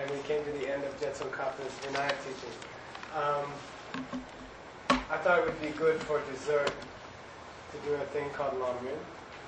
and we came to the end of Jetsunkapa's Vinaya teaching. I thought it would be good for dessert to do a thing called Lamrim.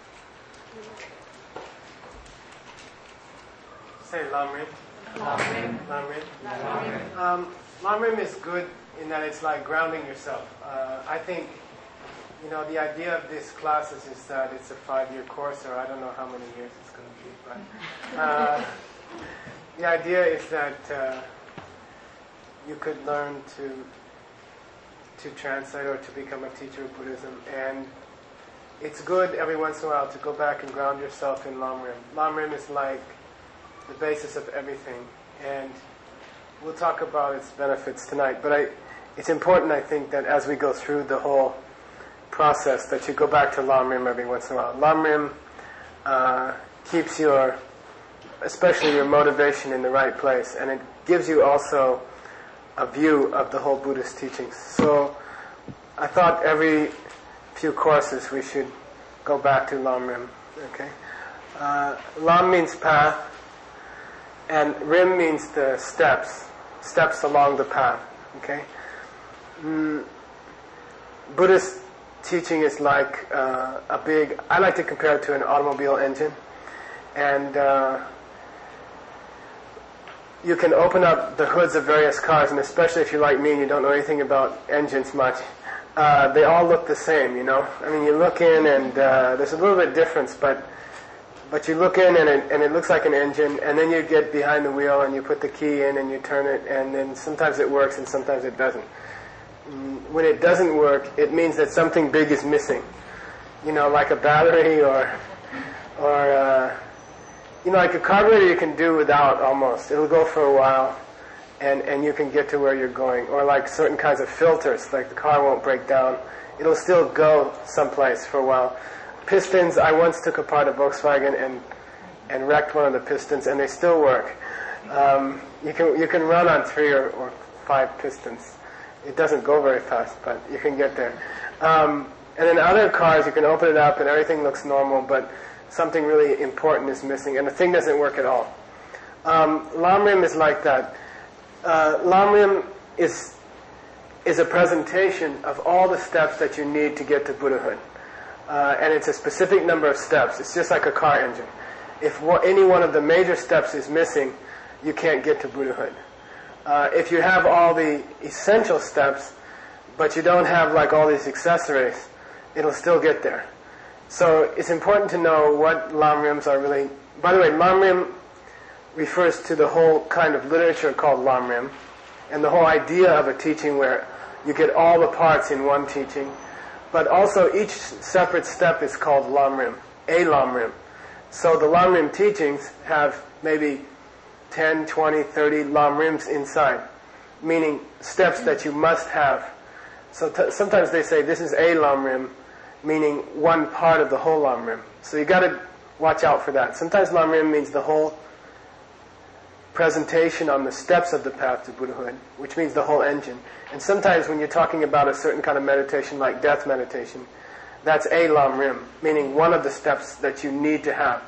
Say Lamrim. Lamrim. Lamrim. Lamrim. Lamrim is good in that it's like grounding yourself. I think, the idea of this classes is that it's a 5-year course, or I don't know how many years it's going to be, but the idea is that you could learn to translate or to become a teacher of Buddhism, and it's good every once in a while to go back and ground yourself in Lamrim. Lamrim is like the basis of everything, and we'll talk about its benefits tonight, but it's important, I think, that as we go through the whole process, that you go back to Lamrim every once in a while. Lamrim keeps especially your motivation in the right place, and it gives you also a view of the whole Buddhist teachings. So I thought every few courses we should go back to Lamrim. Okay, Lam means path, and Rim means the steps along the path. Okay, Buddhist teaching is like I like to compare it to an automobile engine, and you can open up the hoods of various cars, and especially if you're like me and you don't know anything about engines much, they all look the same, I mean, you look in and there's a little bit of difference, but you look in and it looks like an engine, and then you get behind the wheel and you put the key in and you turn it, and then sometimes it works and sometimes it doesn't. When it doesn't work, it means that something big is missing, like a battery or like a carburetor you can do without almost. It'll go for a while, and you can get to where you're going. Or like certain kinds of filters, like the car won't break down. It'll still go someplace for a while. Pistons, I once took apart a Volkswagen and wrecked one of the pistons, and they still work. You can run on 3 or 5 pistons. It doesn't go very fast, but you can get there. And then other cars, you can open it up and everything looks normal, but something really important is missing, and the thing doesn't work at all. Lamrim is like that. Lamrim is a presentation of all the steps that you need to get to Buddhahood. And it's a specific number of steps. It's just like a car engine. If any one of the major steps is missing, you can't get to Buddhahood. If you have all the essential steps, but you don't have like all these accessories, it'll still get there. So it's important to know what Lamrims are really. By the way, Lamrim refers to the whole kind of literature called Lamrim, and the whole idea of a teaching where you get all the parts in one teaching, but also each separate step is called Lamrim, a Lamrim. So the Lamrim teachings have maybe 10, 20, 30 Lamrims inside, meaning steps that you must have. So sometimes they say this is a Lamrim, meaning one part of the whole Lamrim. So you got to watch out for that. Sometimes Lamrim means the whole presentation on the steps of the path to Buddhahood, which means the whole engine. And sometimes when you're talking about a certain kind of meditation like death meditation, that's a Lamrim, meaning one of the steps that you need to have.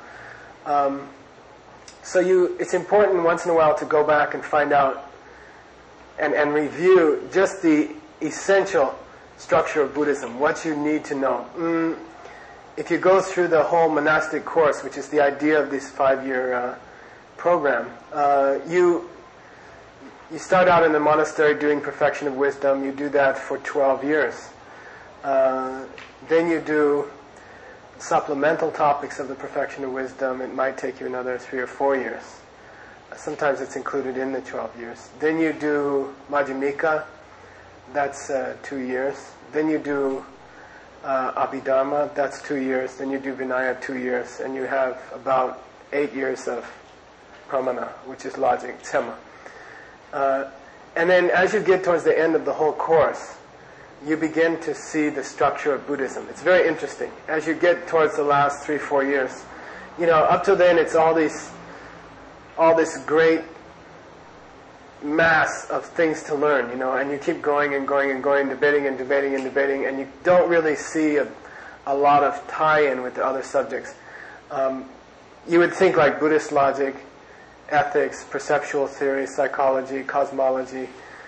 It's important once in a while to go back and find out and review just the essential structure of Buddhism, what you need to know. If you go through the whole monastic course, which is the idea of this 5-year program, you start out in the monastery doing perfection of wisdom. You do that for 12 years. Then you do supplemental topics of the perfection of wisdom. It might take you another 3 or 4 years. Sometimes it's included in the 12 years. Then you do Madhyamika. That's 2 years. Then you do Abhidharma. That's 2 years. Then you do Vinaya 2 years. And you have about 8 years of Pramana, which is logic, Sema. And then as you get towards the end of the whole course, you begin to see the structure of Buddhism. It's very interesting. As you get towards the last 3-4 years, up to then it's all this great mass of things to learn, and you keep going and going and going, debating and debating and debating, and you don't really see a lot of tie-in with the other subjects. You would think like Buddhist logic ethics, perceptual theory, psychology, cosmology,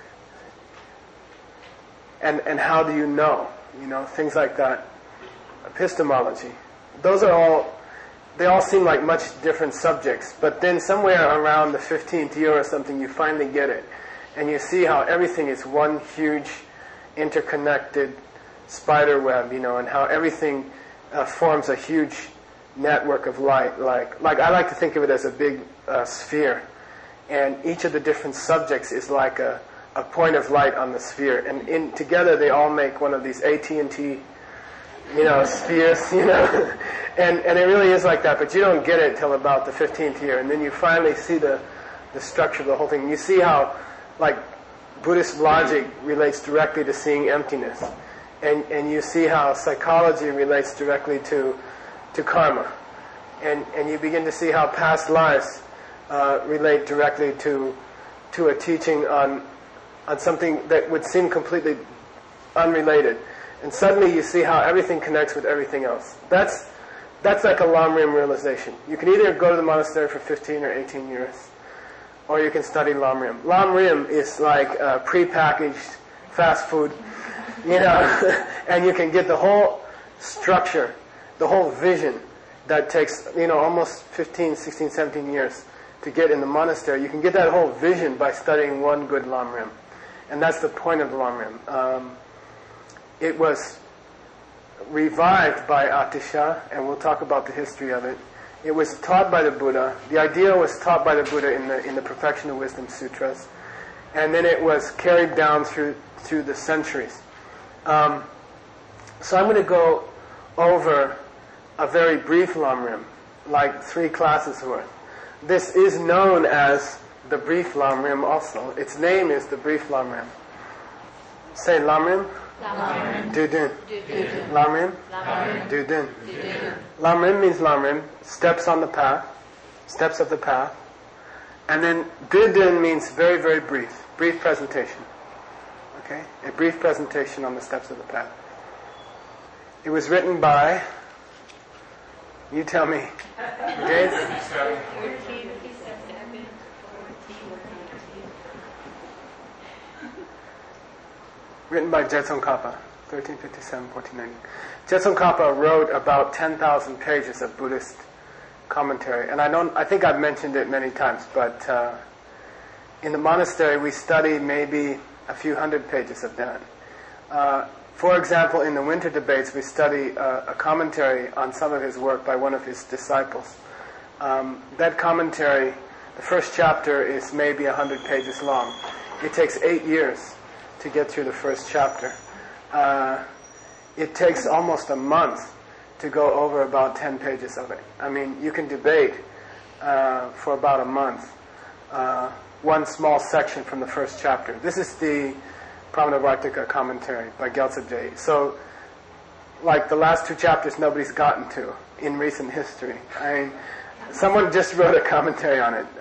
and how do you know? Things like that. Epistemology. Those are all, they all seem like much different subjects, but then somewhere around the 15th year or something, you finally get it. And you see how everything is one huge interconnected spider web, and how everything forms a huge network of light. Like I like to think of it as a big sphere, and each of the different subjects is like a point of light on the sphere, and together they all make one of these AT&T, spheres, and it really is like that. But you don't get it till about the 15th year, and then you finally see the structure of the whole thing. You see how, like, Buddhist logic relates directly to seeing emptiness. And you see how psychology relates directly to karma. And you begin to see how past lives relate directly to a teaching on something that would seem completely unrelated. And suddenly you see how everything connects with everything else. That's like a Lamrim realization. You can either go to the monastery for 15 or 18 years, or you can study Lamrim. Lamrim is like pre-packaged fast food, and you can get the whole structure, the whole vision that takes, almost 15, 16, 17 years to get in the monastery. You can get that whole vision by studying one good Lamrim. And that's the point of the Lamrim. It was revived by Atisha, and we'll talk about the history of it. It was taught by the Buddha. The idea was taught by the Buddha in the Perfection of Wisdom Sutras, and then it was carried down through the centuries. So I'm going to go over a very brief Lamrim, like 3 classes worth. This is known as the brief Lamrim also. Its name is the brief Lamrim. Say Lamrim. Dudun. Lamrim. Dudun. Lamrim means Lamrim, steps on the path, steps of the path. And then Dudun means very, very brief presentation. Okay? A brief presentation on the steps of the path. It was written by, you tell me, Dave? Written by Jetsun-Kappa, 1357-1490. Jetsun-Kappa wrote about 10,000 pages of Buddhist commentary, and I think I've mentioned it many times, but in the monastery we study maybe a few hundred pages of that. For example, in the winter debates we study a commentary on some of his work by one of his disciples. That commentary, the first chapter is maybe 100 pages long. It takes 8 years to get through the first chapter. It takes almost a month to go over about 10 pages of it. I mean, you can debate for about a month one small section from the first chapter. This is the Pramanavartika commentary by Gyaltsab Je. So, like the last 2 chapters nobody's gotten to in recent history. I mean, someone just wrote a commentary on it.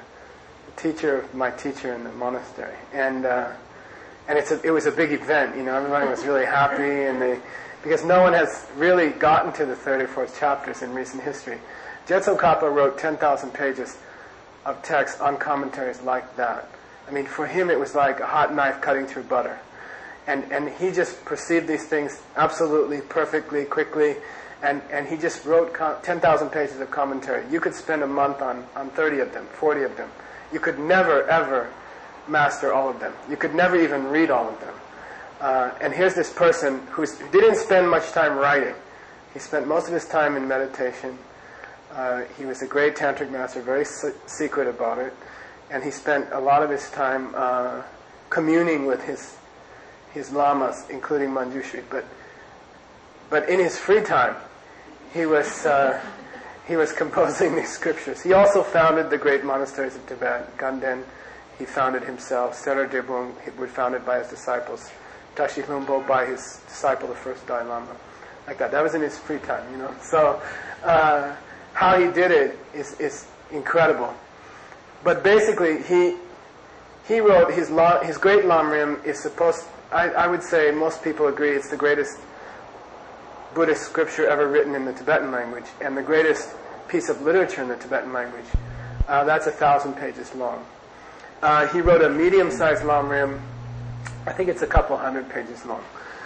My teacher in the monastery. And it was a big event, everybody was really happy, because no one has really gotten to the 3rd or 4th chapters in recent history. Jetsun-Kappa wrote 10,000 pages of text on commentaries like that. I mean, for him it was like a hot knife cutting through butter. And he just perceived these things absolutely, perfectly, quickly, and he just wrote 10,000 pages of commentary. You could spend a month on 30 of them, 40 of them. You could never, ever master all of them. You could never even read all of them. And here's this person who didn't spend much time writing. He spent most of his time in meditation. He was a great tantric master, very secret about it. And he spent a lot of his time communing with his lamas, including Manjushri. But in his free time, he was composing these scriptures. He also founded the great monasteries of Tibet. Ganden, he founded himself. Serar Debung was founded by his disciples. Tashi Lumbo by his disciple, the first Dalai Lama. Like that. That was in his free time, So, how he did it is incredible. But basically, he wrote his great Lamrim is supposed. I would say most people agree it's the greatest Buddhist scripture ever written in the Tibetan language, and the greatest piece of literature in the Tibetan language. That's 1,000 pages long. He wrote a medium-sized Lamrim. I think it's a couple hundred pages long.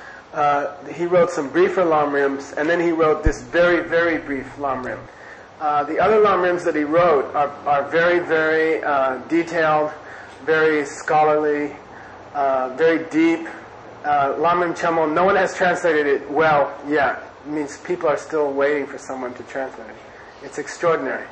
He wrote some briefer Lamrims, and then he wrote this very, very brief Lamrim. The other Lamrims that he wrote are very, very detailed, very scholarly, very deep. Lamrim Chemo, no one has translated it well yet. It means people are still waiting for someone to translate it. It's extraordinary.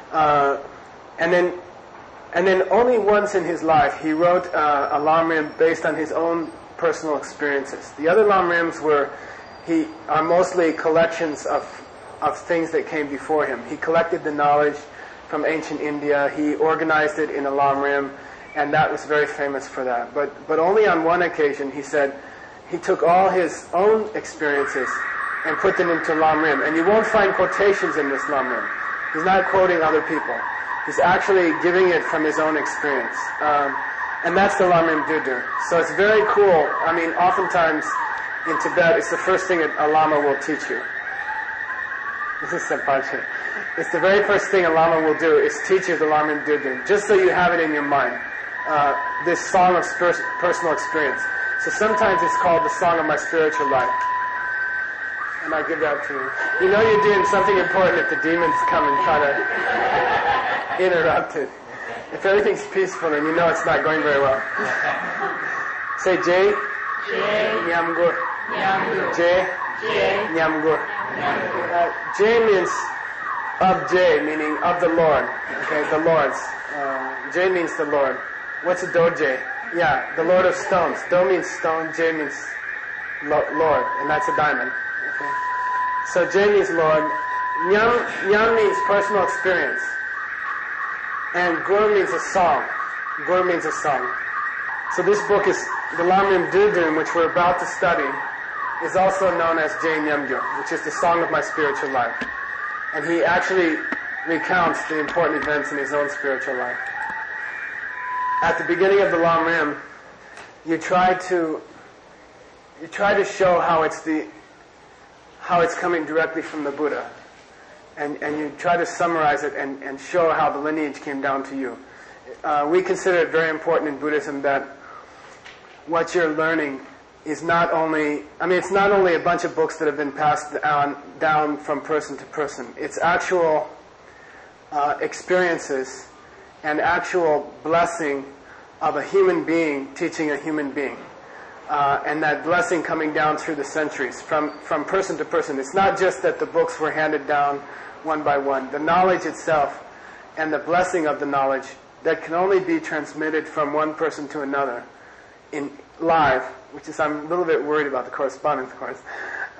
And then only once in his life he wrote a Lamrim based on his own personal experiences. The other Lamrims are mostly collections of things that came before him. He collected the knowledge from ancient India. He organized it in a Lamrim, and that was very famous for that. But only on one occasion he said he took all his own experiences and put them into Lamrim. And you won't find quotations in this Lamrim. He's not quoting other people. He's actually giving it from his own experience. And that's the Lamrim Dudu. So it's very cool. I mean, oftentimes in Tibet, it's the first thing a Lama will teach you. This is Senpache. It's the very first thing a Lama will do is teach you the Lamrim Dudu, just so you have it in your mind. This song of personal experience. So sometimes it's called the Song of My Spiritual Life. And I give that to you. You know you're doing something important if the demons come and try to interrupt it. If everything's peaceful, then you know it's not going very well. Say J. Nyamgur. J. Nyamgur. J means of J, meaning of the Lord. Okay, the Lord's. J means the Lord. What's a Doje? Yeah, the Lord of Stones. Do means stone, J means Lord, and that's a diamond. Okay. So J means Lord. Nyam means personal experience. And Gur means a song. Gur means a song. So this book is the Lamrim Dudum, which we're about to study, is also known as Jai Nyamgyo, which is the song of my spiritual life. And he actually recounts the important events in his own spiritual life. At the beginning of the Lamrim, you try to show how it's coming directly from the Buddha. And you try to summarize it and show how the lineage came down to you. We consider it very important in Buddhism that what you're learning is not only, it's not only a bunch of books that have been passed down from person to person. It's actual experiences and actual blessing of a human being teaching a human being. And that blessing coming down through the centuries from person to person. It's not just that the books were handed down one by one. The knowledge itself and the blessing of the knowledge that can only be transmitted from one person to another in live, which is, I'm a little bit worried about the correspondence, of course.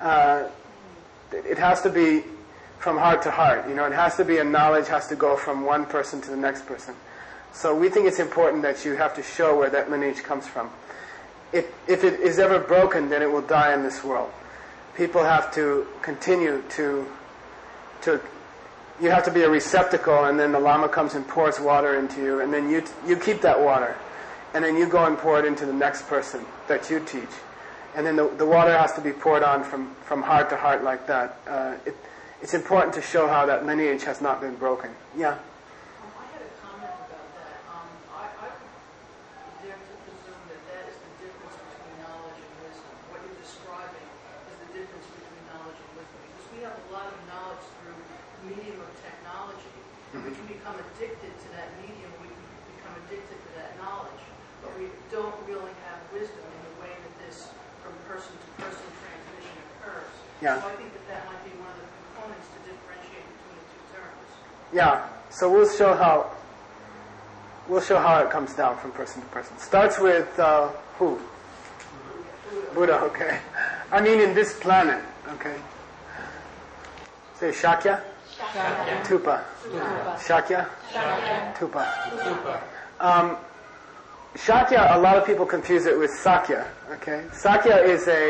It has to be from heart to heart. It has to be a knowledge has to go from one person to the next person. So we think it's important that you have to show where that lineage comes from. If it is ever broken, then it will die in this world. People have to continue to you have to be a receptacle, and then the Lama comes and pours water into you, and then you keep that water, and then you go and pour it into the next person that you teach. And then the water has to be poured on from heart to heart like that. It's important to show how that lineage has not been broken. Yeah? I had a comment about that. I would dare to presume that is the difference between knowledge and wisdom. What you're describing is the difference between knowledge and wisdom. Because we have a lot of knowledge through the medium of technology. We can become addicted to that medium. We can become addicted to that knowledge. But we don't really have wisdom in the way that this from person to person transmission occurs. Yeah. So I think that might be one of the components to differentiate between the two terms. Yeah. So we'll show how it comes down from person to person. Starts with who? Buddha. Okay. In this planet. Okay. Say Shakya. Tupa. Shakya. Tupa. Shakya, a lot of people confuse it with Sakya. Okay, Sakya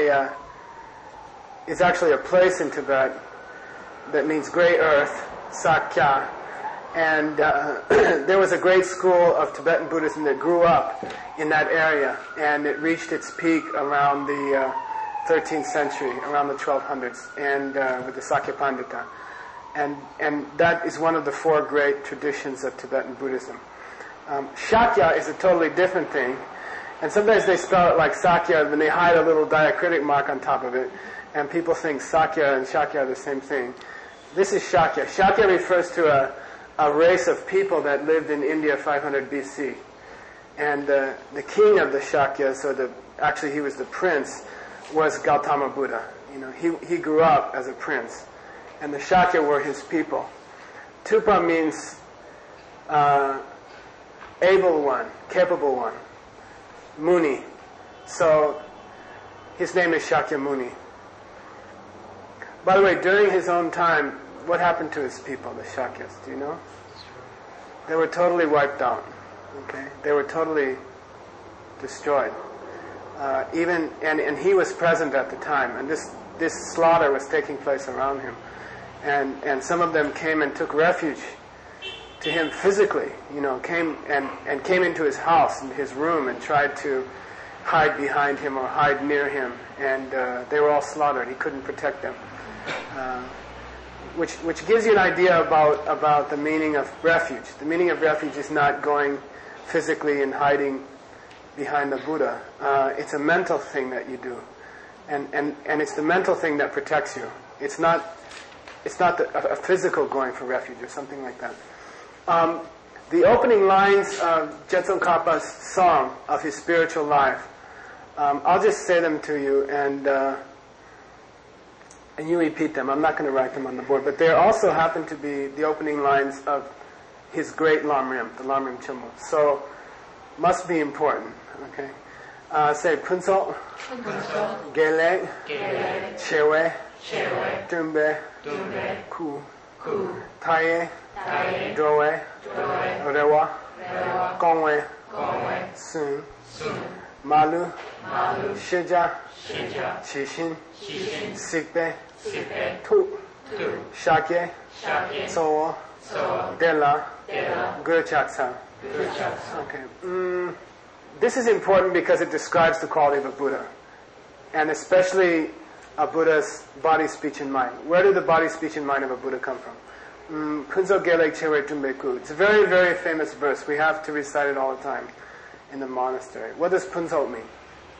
is actually a place in Tibet that means great earth, Sakya. And there was a great school of Tibetan Buddhism that grew up in that area, and it reached its peak around the 13th century, around the 1200s, and with the Sakya Pandita. And that is one of the four great traditions of Tibetan Buddhism. Shakya is a totally different thing. And sometimes they spell it like Sakya, and they hide a little diacritic mark on top of it. And people think Sakya and Shakya are the same thing. This is Shakya. Shakya refers to a race of people that lived in India 500 BC. And the king of the Shakyas, actually he was the prince, was Gautama Buddha. He grew up as a prince. And the Shakya were his people. Tupa means able one, capable one. Muni. So his name is Shakyamuni. By the way, during his own time, what happened to his people, the Shakyas? Do you know? They were totally wiped out. Okay, they were totally destroyed. And he was present at the time, and this slaughter was taking place around him, and some of them came and took refuge to him physically. Came into his house and his room and tried to hide behind him or hide near him, and they were all slaughtered. He couldn't protect them. Which gives you an idea about the meaning of refuge. The meaning of refuge is not going physically and hiding behind the Buddha. It's a mental thing that you do, and it's the mental thing that protects you. It's not a physical going for refuge or something like that. The opening lines of Jetsun Kapa's song of his spiritual life, I'll just say them to you, and you repeat them. I'm not going to write them on the board, but they also happen to be the opening lines of his great Lamrim, the Lamrim Chilmo. So, must be important. Okay, say Punso, Gele, Chewe, Dumbe, Ku, Taye, Dowe, Rewa, Gongwe, Sun, Malu, Shija, Chishin, Sikbe, Tu, Shakye, Sowo, Dela, Gurchaksa. Okay. This is important because it describes the quality of a Buddha, and especially a Buddha's body, speech, and mind. Where did the body, speech, and mind of a Buddha come from? Punso Gelek Chewe Tumbeku. It's a very, very famous verse. We have to recite it all the time in the monastery. What does Punso mean?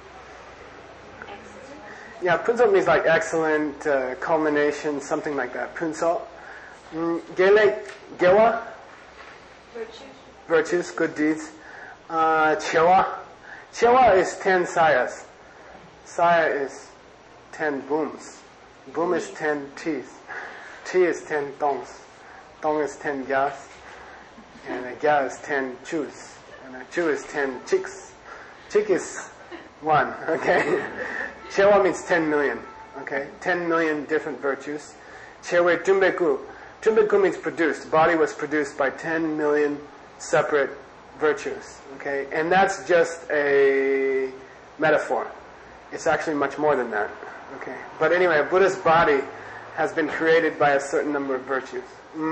Yeah, Punso means like excellent, culmination, something like that. Punso. Gelek Gewa? Virtues, good deeds. Chewa. Chewa is 10 sayas. Saya is 10 booms. Boom is 10 teeth. T is 10 tongs. Tong is 10 gyas. And a gya is 10 chus. And a chu is 10 chicks. Chick is 1, okay? Chewa means 10 million, okay? 10 million different virtues. Chewe tumbeku. Tumbeku means produced. Body was produced by 10 million separate virtues, okay? And that's just a metaphor. It's actually much more than that, okay? But anyway, a Buddha's body has been created by a certain number of virtues.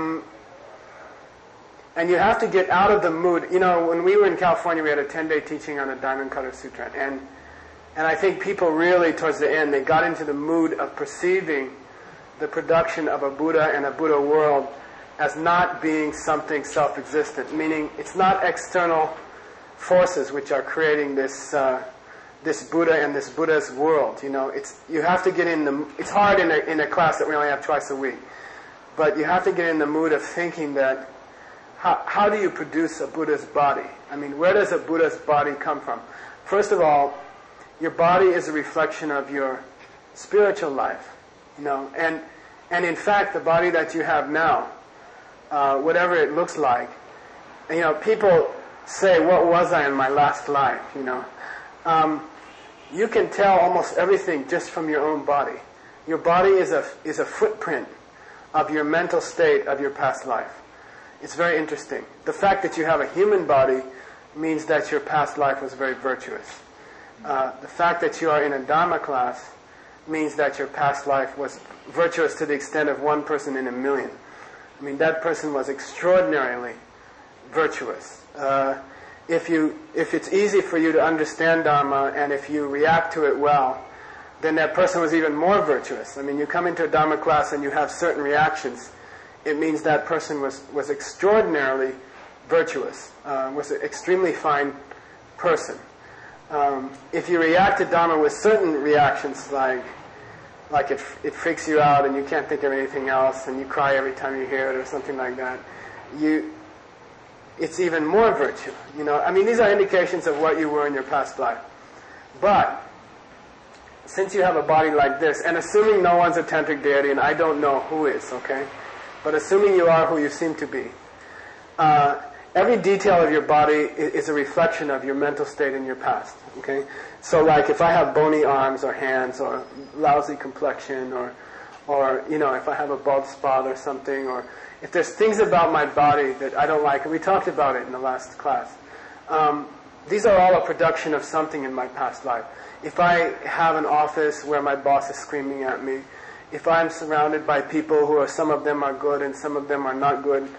And you have to get out of the mood. When we were in California, we had a 10-day teaching on the Diamond Cutter Sutra. And I think people really, towards the end, they got into the mood of perceiving the production of a Buddha and a Buddha world as not being something self-existent, meaning it's not external forces which are creating this Buddha and this Buddha's world. You have to get in the. It's hard in a class that we only have twice a week, but you have to get in the mood of thinking that how do you produce a Buddha's body? I mean, where does a Buddha's body come from? First of all, your body is a reflection of your spiritual life, and in fact, the body that you have now. Whatever it looks like. People say, what was I in my last life, You can tell almost everything just from your own body. Your body is a footprint of your mental state of your past life. It's very interesting. The fact that you have a human body means that your past life was very virtuous. The fact that you are in a Dharma class means that your past life was virtuous to the extent of 1 person in a million. I mean, that person was extraordinarily virtuous. If it's easy for you to understand Dharma and if you react to it well, then that person was even more virtuous. I mean, you come into a Dharma class and you have certain reactions it means that person was extraordinarily virtuous, was an extremely fine person. If you react to Dharma with certain reactions, like it freaks you out and you can't think of anything else and you cry every time you hear it or something like that, it's even more virtue. I mean, these are indications of what you were in your past life. But since you have a body like this, and assuming no one's a tantric deity, and I don't know who is, okay? But assuming you are who you seem to be, every detail of your body is a reflection of your mental state in your past, okay? So like if I have bony arms or hands or lousy complexion or if I have a bald spot or something, or if there's things about my body that I don't like, and we talked about it in the last class, these are all a production of something in my past life. If I have an office where my boss is screaming at me, if I'm surrounded by people who some of them are good and some of them are not good,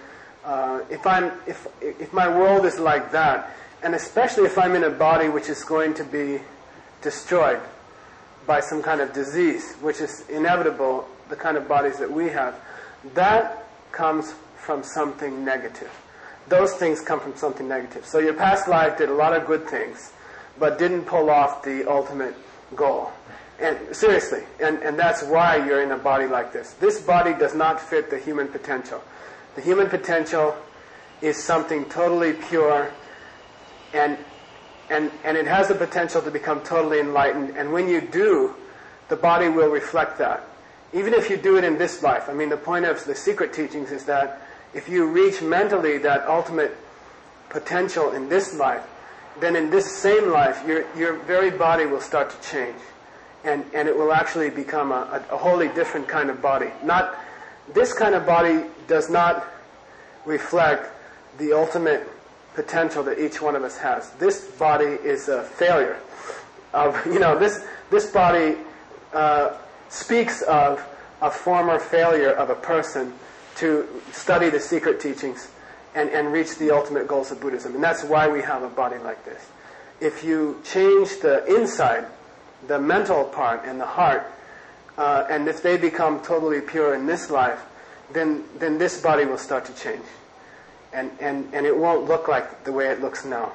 if my world is like that, and especially if I'm in a body which is going to be destroyed by some kind of disease, which is inevitable, the kind of bodies that we have, that comes from something negative. Those things come from something negative. So your past life did a lot of good things, but didn't pull off the ultimate goal. And seriously, and that's why you're in a body like this. This body does not fit the human potential. The human potential is something totally pure, and it has the potential to become totally enlightened. And when you do, the body will reflect that. Even if you do it in this life. I mean, the point of the secret teachings is that if you reach mentally that ultimate potential in this life, then in this same life, your very body will start to change. And it will actually become a wholly different kind of body. This kind of body does not reflect the ultimate potential that each one of us has. This body is a failure. This body speaks of a former failure of a person to study the secret teachings and reach the ultimate goals of Buddhism. And that's why we have a body like this. If you change the inside, the mental part and the heart, and if they become totally pure in this life, then this body will start to change. And it won't look like the way it looks now.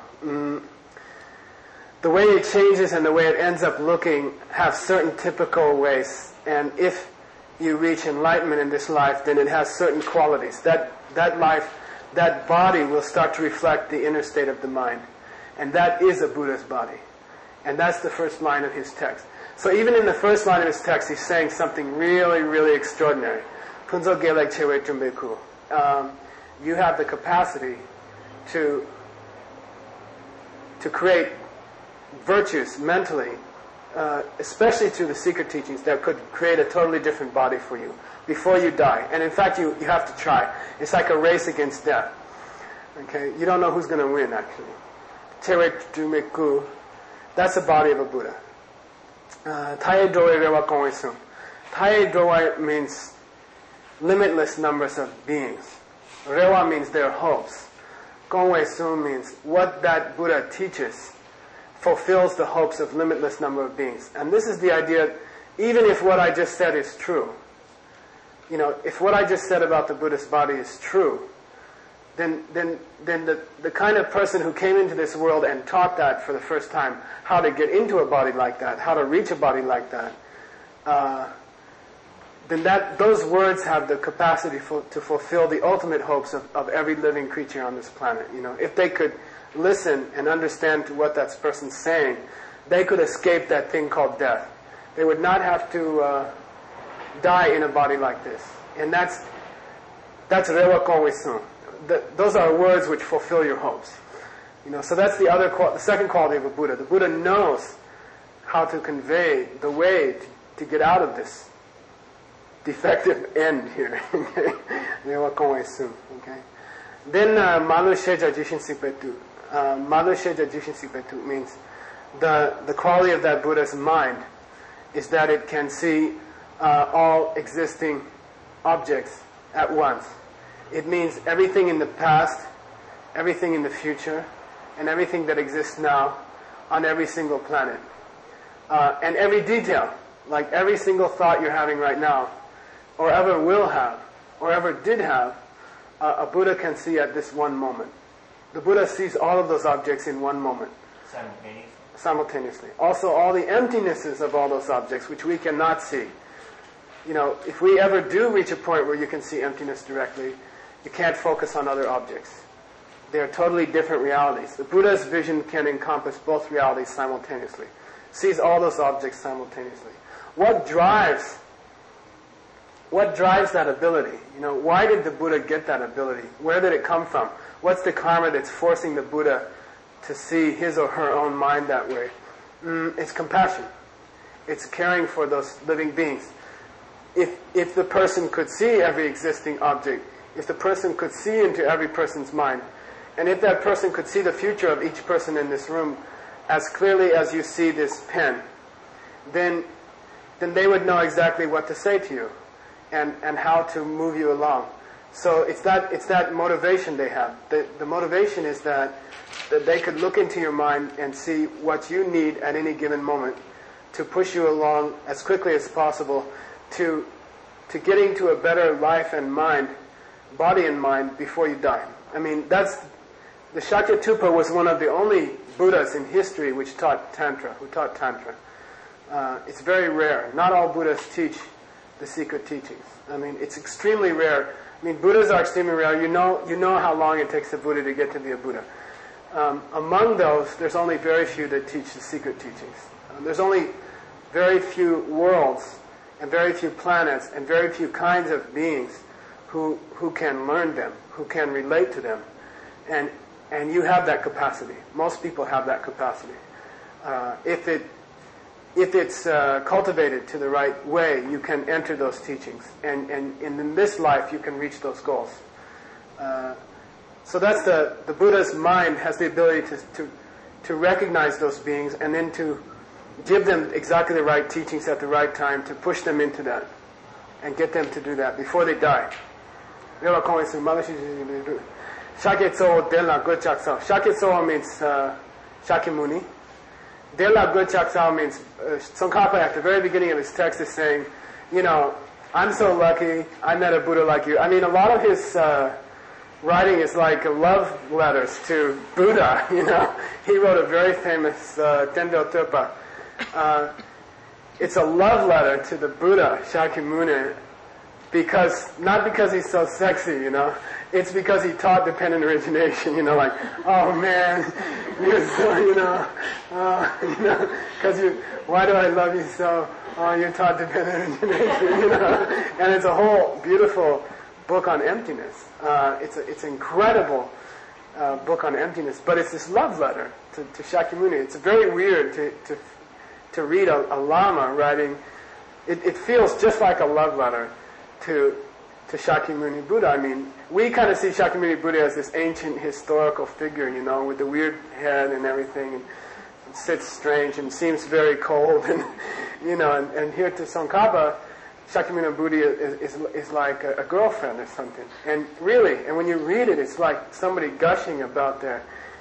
The way it changes and the way it ends up looking have certain typical ways. And if you reach enlightenment in this life, then it has certain qualities. That body will start to reflect the inner state of the mind. And that is a Buddha's body. And that's the first line of his text. So even in the first line of his text, he's saying something really, really extraordinary. Punzo gelek chewe tumbeku. You have the capacity to create virtues mentally, especially through the secret teachings, that could create a totally different body for you before you die. And in fact, you have to try. It's like a race against death. Okay, you don't know who's going to win, actually. Chewe tumbeku. That's the body of a Buddha. Taye doe rewa kongwe sum. Taye doe means limitless numbers of beings. Rewa means their hopes. Kongwe sum means what that Buddha teaches fulfills the hopes of limitless number of beings. And this is the idea, even if what I just said is true, if what I just said about the Buddhist body is true, then the kind of person who came into this world and taught that for the first time, how to get into a body like that, how to reach a body like that, then those words have the capacity to fulfill the ultimate hopes of every living creature on this planet. If they could listen and understand to what that person's saying, they could escape that thing called death. They would not have to die in a body like this. And that's Rewa Kongwe Sum. Those are words which fulfill your hopes. So that's the second quality of a Buddha. The Buddha knows how to convey the way to get out of this defective end here. Rewa Kongwe Sum. Okay. Then Malu Sheja Jishin Sikpetu. Malu Sheja Jishin Sikpetu means the quality of that Buddha's mind is that it can see all existing objects at once. It means everything in the past, everything in the future, and everything that exists now on every single planet. And every detail, like every single thought you're having right now, or ever will have, or ever did have, a Buddha can see at this one moment. The Buddha sees all of those objects in one moment. Simultaneously. Also, all the emptinesses of all those objects, which we cannot see. If we ever do reach a point where you can see emptiness directly, you can't focus on other objects. They are totally different realities. The Buddha's vision can encompass both realities simultaneously. Sees all those objects simultaneously. What drives that ability? Why did the Buddha get that ability? Where did it come from? What's the karma that's forcing the Buddha to see his or her own mind that way? It's compassion. It's caring for those living beings. If the person could see every existing object, if the person could see into every person's mind, and if that person could see the future of each person in this room as clearly as you see this pen, then they would know exactly what to say to you and how to move you along. So it's that motivation they have. The motivation is that they could look into your mind and see what you need at any given moment to push you along as quickly as possible to getting to a better life and mind, body and mind, before you die. The Shakyatupa was one of the only Buddhas in history who taught Tantra. It's very rare. Not all Buddhas teach the secret teachings. It's extremely rare. Buddhas are extremely rare. You know how long it takes a Buddha to get to be a Buddha. Among those, there's only very few that teach the secret teachings. There's only very few worlds and very few planets and very few kinds of beings who can learn them, who can relate to them. And you have that capacity. Most people have that capacity. If it's cultivated to the right way, you can enter those teachings. And in this life, you can reach those goals. So that's the Buddha's mind has the ability to recognize those beings and then to give them exactly the right teachings at the right time to push them into that and get them to do that before they die. Shaketso Dela Gochaksao. Shaketso means Shakyamuni. Dela Gochaksao means Tsongkhapa at the very beginning of his text is saying, I'm so lucky I met a Buddha like you. A lot of his writing is like love letters to Buddha. He wrote a very famous Tendo Turpa. It's a love letter to the Buddha, Shakyamuni, not because he's so sexy, it's because he taught dependent origination, oh man, you're so, because why do I love you so? Oh, you taught dependent origination, and it's a whole beautiful book on emptiness. It's an incredible book on emptiness, but it's this love letter to Shakyamuni. It's very weird to read a Lama writing. It feels just like a love letter to Shakyamuni Buddha. We kind of see Shakyamuni Buddha as this ancient historical figure, with the weird head and everything, and sits strange and seems very cold, and and here to Tsongkhapa, Shakyamuni Buddha is like a girlfriend or something. And when you read it, it's like somebody gushing about their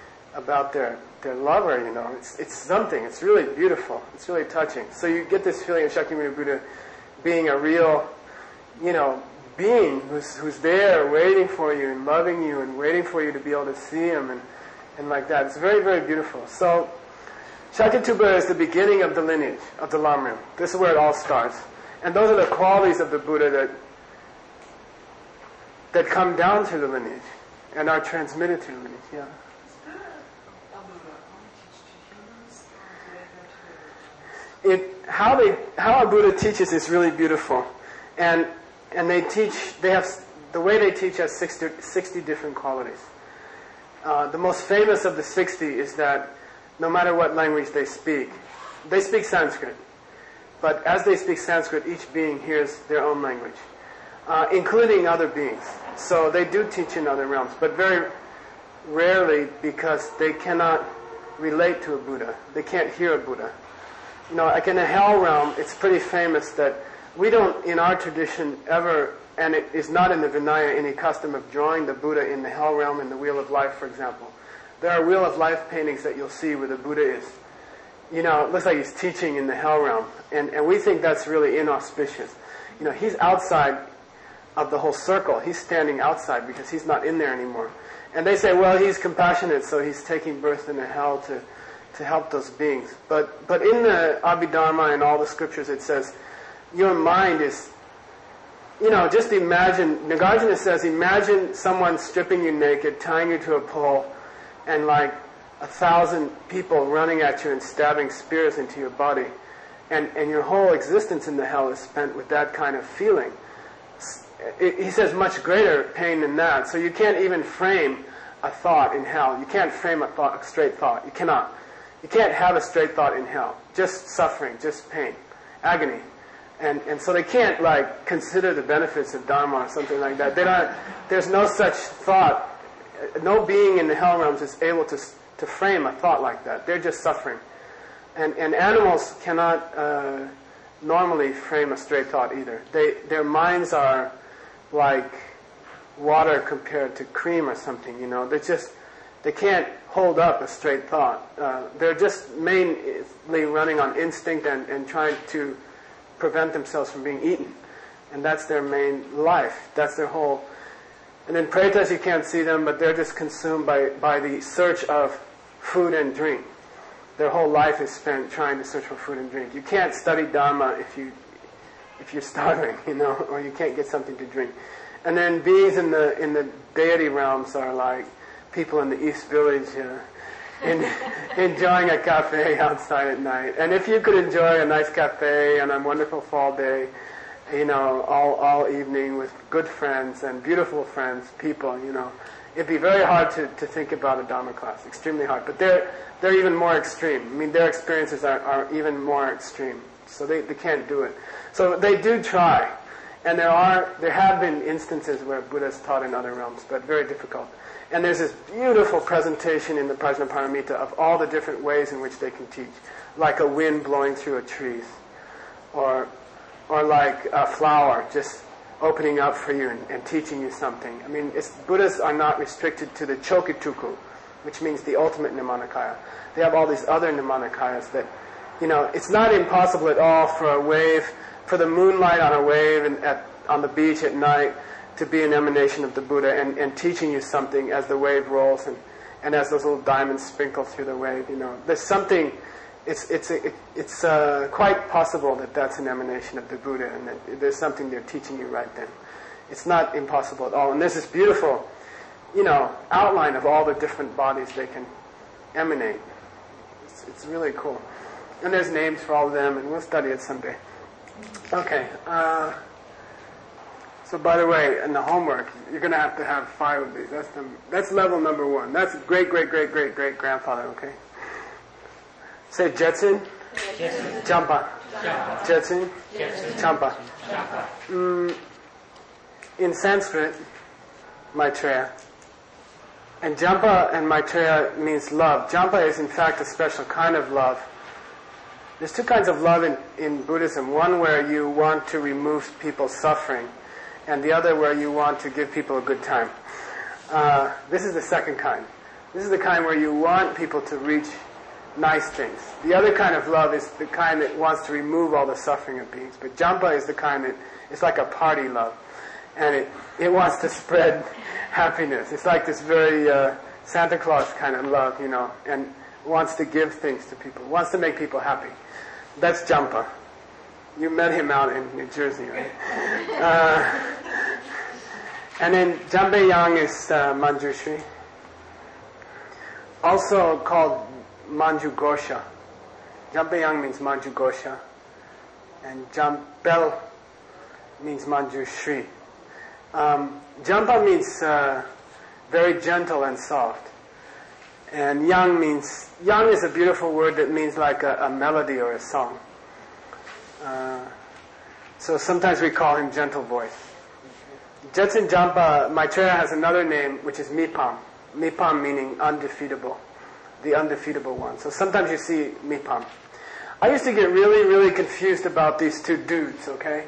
lover. It's something. It's really beautiful. It's really touching. So you get this feeling of Shakyamuni Buddha being a real, being who's there waiting for you and loving you and waiting for you to be able to see him and like that. It's very, very beautiful. So Shakyatupa is the beginning of the lineage of the Lamrim. This is where it all starts. And those are the qualities of the Buddha that come down to the lineage and are transmitted to the lineage. Yeah. How a Buddha teaches is really beautiful, and the way they teach has 60 different qualities. The most famous of the 60 is that no matter what language they speak Sanskrit, but as they speak Sanskrit, each being hears their own language, including other beings. So they do teach in other realms, but very rarely because they cannot relate to a Buddha. They can't hear a Buddha. Like in the hell realm, it's pretty famous that we don't, in our tradition, ever, and it is not in the Vinaya, any custom of drawing the Buddha in the hell realm in the Wheel of Life, for example. There are Wheel of Life paintings that you'll see where the Buddha is. It looks like he's teaching in the hell realm. And we think that's really inauspicious. He's outside of the whole circle. He's standing outside because he's not in there anymore. And they say, well, he's compassionate, so he's taking birth in the hell to help those beings. But in the Abhidharma and all the scriptures it says, your mind is, just imagine, Nagarjuna says, imagine someone stripping you naked, tying you to a pole, and like 1,000 people running at you and stabbing spears into your body. And your whole existence in the hell is spent with that kind of feeling. He says much greater pain than that. So you can't even frame a thought in hell. You can't frame a straight thought. You cannot. You can't have a straight thought in hell. Just suffering, just pain, agony. And so they can't consider the benefits of Dharma or something like that. There's no such thought. No being in the hell realms is able to frame a thought like that. They're just suffering. And animals cannot normally frame a straight thought either. Their minds are like water compared to cream or something, They can't hold up a straight thought. They're just mainly running on instinct and trying to prevent themselves from being eaten. And that's their main life. That's their whole... And then pretas, you can't see them, but they're just consumed by the search of food and drink. Their whole life is spent trying to search for food and drink. You can't study Dharma if you're starving, or you can't get something to drink. And then beings in the deity realms are like people in the East Village, enjoying a cafe outside at night. And if you could enjoy a nice cafe on a wonderful fall day, all evening with good friends and beautiful friends, people, it'd be very hard to think about a Dharma class, extremely hard. But they're even more extreme. I mean, their experiences are even more extreme. So they can't do it. So they do try. And there have been instances where Buddha's taught in other realms, but very difficult. And there's this beautiful presentation in the Prajnaparamita of all the different ways in which they can teach. Like a wind blowing through a tree. Or like a flower just opening up for you and teaching you something. I mean, Buddhists are not restricted to the Chokituku, which means the ultimate Nirmanakaya. They have all these other Nirmanakayas that, it's not impossible at all for the moonlight on a wave on the beach at night to be an emanation of the Buddha and teaching you something as the wave rolls and as those little diamonds sprinkle through the wave. There's something. It's quite possible that that's an emanation of the Buddha and that there's something they're teaching you right then. It's not impossible at all. And there's this beautiful, outline of all the different bodies they can emanate. It's really cool. And there's names for all of them, and we'll study it someday. Okay. So by the way, in the homework, you're going to have 5 of these. That's level number 1. That's great-great-great-great-great-grandfather, okay? Say Jetsun, Jampa. Jetsun, Champa. In Sanskrit, Maitreya. And Jampa and Maitreya means love. Jampa is in fact a special kind of love. There's 2 kinds of love in Buddhism. One where you want to remove people's suffering, and the other where you want to give people a good time. This is the second kind. This is the kind where you want people to reach nice things. The other kind of love is the kind that wants to remove all the suffering of beings. But Jampa is the kind that it's like a party love. And it wants to spread happiness. It's like this very Santa Claus kind of love, and wants to give things to people, wants to make people happy. That's Jampa. You met him out in New Jersey, right? And then Jambeyang is Manjushri. Also called Manju Gosha. Jambeyang means Manju Gosha. And Jambel means Manju Shri. Jampa means very gentle and soft. And yang is a beautiful word that means like a melody or a song. So sometimes we call him gentle voice. Jetsun Jampa, Maitreya has another name which is Mipam. Mipam meaning undefeatable. The undefeatable one. So sometimes you see Mipam. I used to get really, really confused about these 2 dudes, okay?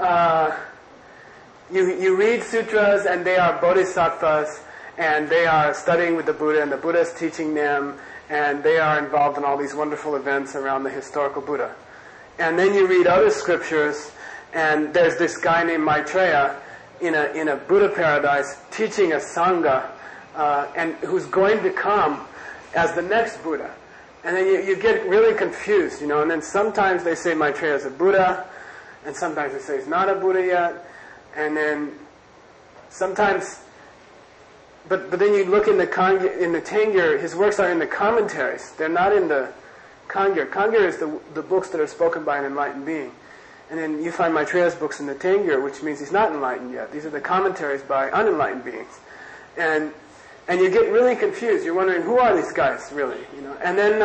You read sutras and they are bodhisattvas and they are studying with the Buddha and the Buddha is teaching them and they are involved in all these wonderful events around the historical Buddha. And then you read other scriptures and there's this guy named Maitreya in a Buddha paradise teaching a Sangha, and who's going to come as the next Buddha. And then you get really confused, and then sometimes they say Maitreya is a Buddha, and sometimes they say he's not a Buddha yet, and then sometimes, but then you look in the Tengyur, his works are in the commentaries, they're not in the Kangyur. Kangyur is the books that are spoken by an enlightened being. And then you find Maitreya's books in the Tengyur, which means he's not enlightened yet. These are the commentaries by unenlightened beings. And you get really confused. You're wondering, who are these guys, really? And then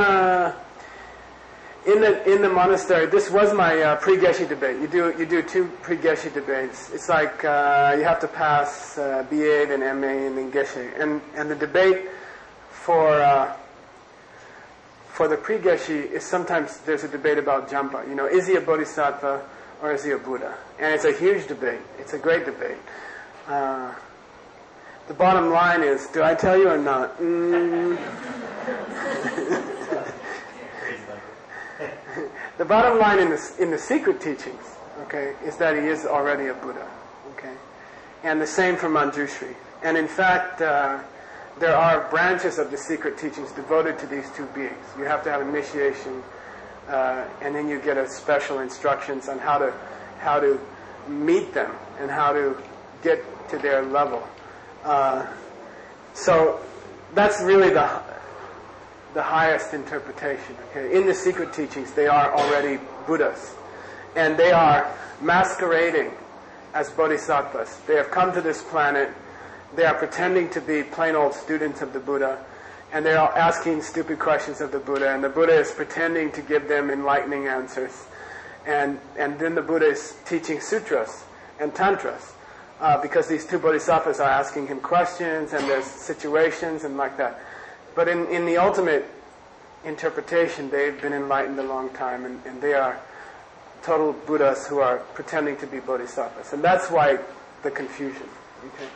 in the monastery, this was my pre-Geshe debate. You do 2 pre-Geshe debates. It's like you have to pass BA, then MA, and then Geshe. And the debate for the pre-Geshe is sometimes there's a debate about Jampa. Is he a bodhisattva or is he a Buddha? And it's a huge debate. It's a great debate. The bottom line is, do I tell you or not? The bottom line in the secret teachings, okay, is that he is already a Buddha, okay? And the same for Manjushri. And in fact, there are branches of the secret teachings devoted to these 2 beings. You have to have initiation, and then you get a special instructions on how to meet them and how to get to their level. So that's really the highest interpretation. Okay? In the secret teachings, they are already Buddhas, and they are masquerading as bodhisattvas. They have come to this planet. They are pretending to be plain old students of the Buddha, and they are asking stupid questions of the Buddha, and the Buddha is pretending to give them enlightening answers. And then the Buddha is teaching sutras and tantras, because these 2 bodhisattvas are asking him questions, and there's situations and like that. But in the ultimate interpretation, they've been enlightened a long time, and they are total Buddhas who are pretending to be bodhisattvas. And that's why the confusion. Okay?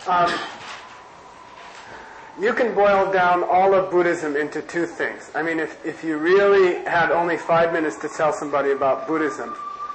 You can boil down all of Buddhism into 2 things. I mean, if you really had only 5 minutes to tell somebody about Buddhism,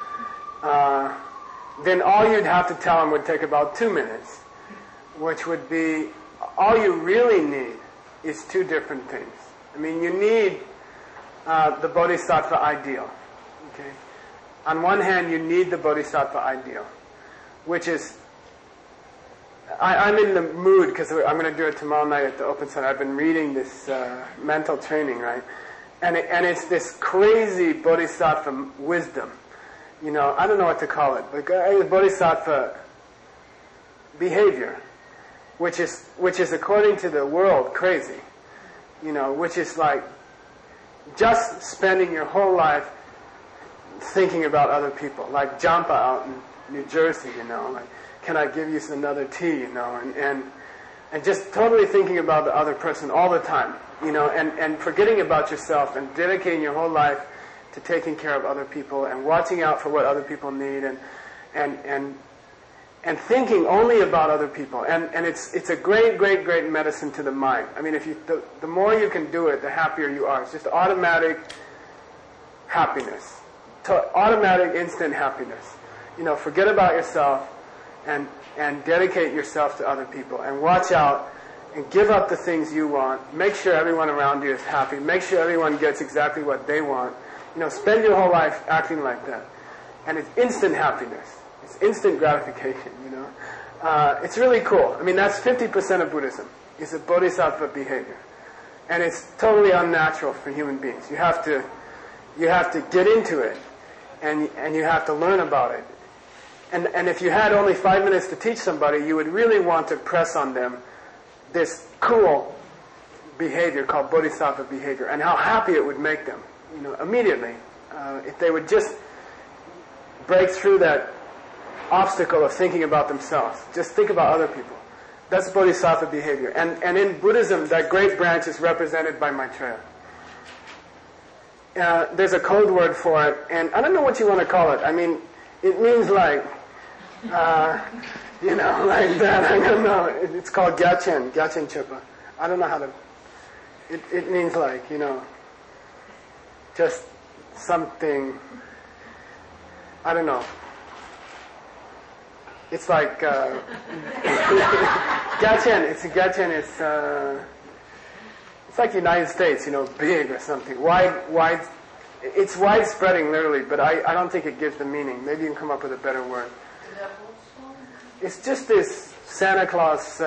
then all you'd have to tell them would take about 2 minutes, which would be, all you really need is 2 different things. I mean, you need the bodhisattva ideal. Okay? On one hand, you need the bodhisattva ideal, which is, I'm in the mood, because I'm going to do it tomorrow night at the Open Center. I've been reading this mental training, right? And it's this crazy bodhisattva wisdom. I don't know what to call it, but bodhisattva behavior, which is according to the world crazy. Which is like just spending your whole life thinking about other people, like Jampa out in New Jersey. Like, can I give you another tea? And just totally thinking about the other person all the time. And forgetting about yourself and dedicating your whole life to taking care of other people and watching out for what other people need and thinking only about other people. And it's a great, great, great medicine to the mind. I mean, the more you can do it, the happier you are. It's just automatic happiness. Automatic, instant happiness. Forget about yourself and dedicate yourself to other people. And watch out and give up the things you want. Make sure everyone around you is happy. Make sure everyone gets exactly what they want. Spend your whole life acting like that. And it's instant happiness. It's instant gratification, It's really cool. I mean, that's 50% of Buddhism, is a bodhisattva behavior. And it's totally unnatural for human beings. You have to get into it, and you have to learn about it. And if you had only 5 minutes to teach somebody, you would really want to press on them this cool behavior called bodhisattva behavior, and how happy it would make them, immediately. If they would just break through that obstacle of thinking about themselves. Just think about other people. That's bodhisattva behavior. And in Buddhism, that great branch is represented by Maitreya. There's a code word for it, and I don't know what you want to call it. I mean, it means like, like that. I don't know. It's called Gyatchen Chöpa. I don't know how to... It means like, just something... I don't know. It's like Gachen. It's like United States, big or something. Wide. It's widespreading, literally, but I don't think it gives the meaning. Maybe you can come up with a better word. It's just this Santa Claus,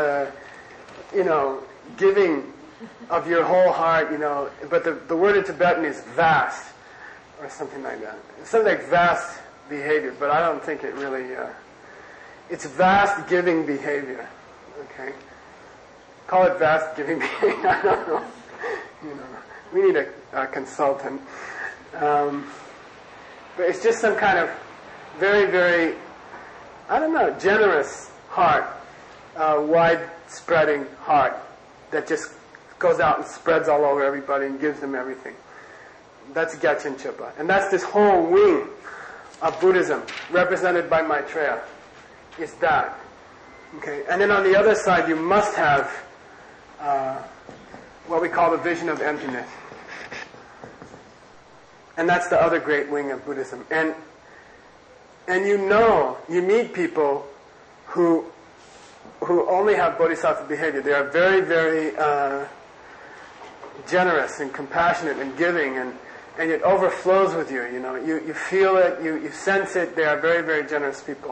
giving of your whole heart, but the word in Tibetan is vast, or something like that. It's something like vast behavior, but I don't think it really, it's vast giving behavior, okay? Call it vast giving behavior, I don't know. We need a consultant. But it's just some kind of very, very, generous heart, wide-spreading heart that just goes out and spreads all over everybody and gives them everything. That's Gyatchen Chöpa. And that's this whole wing of Buddhism, represented by Maitreya, is that. Okay? And then on the other side, you must have what we call the vision of emptiness. And that's the other great wing of Buddhism. And you meet people who only have bodhisattva behavior. They are very, very generous and compassionate and giving, and it overflows with you. You feel it, you sense it. They are very, very generous people.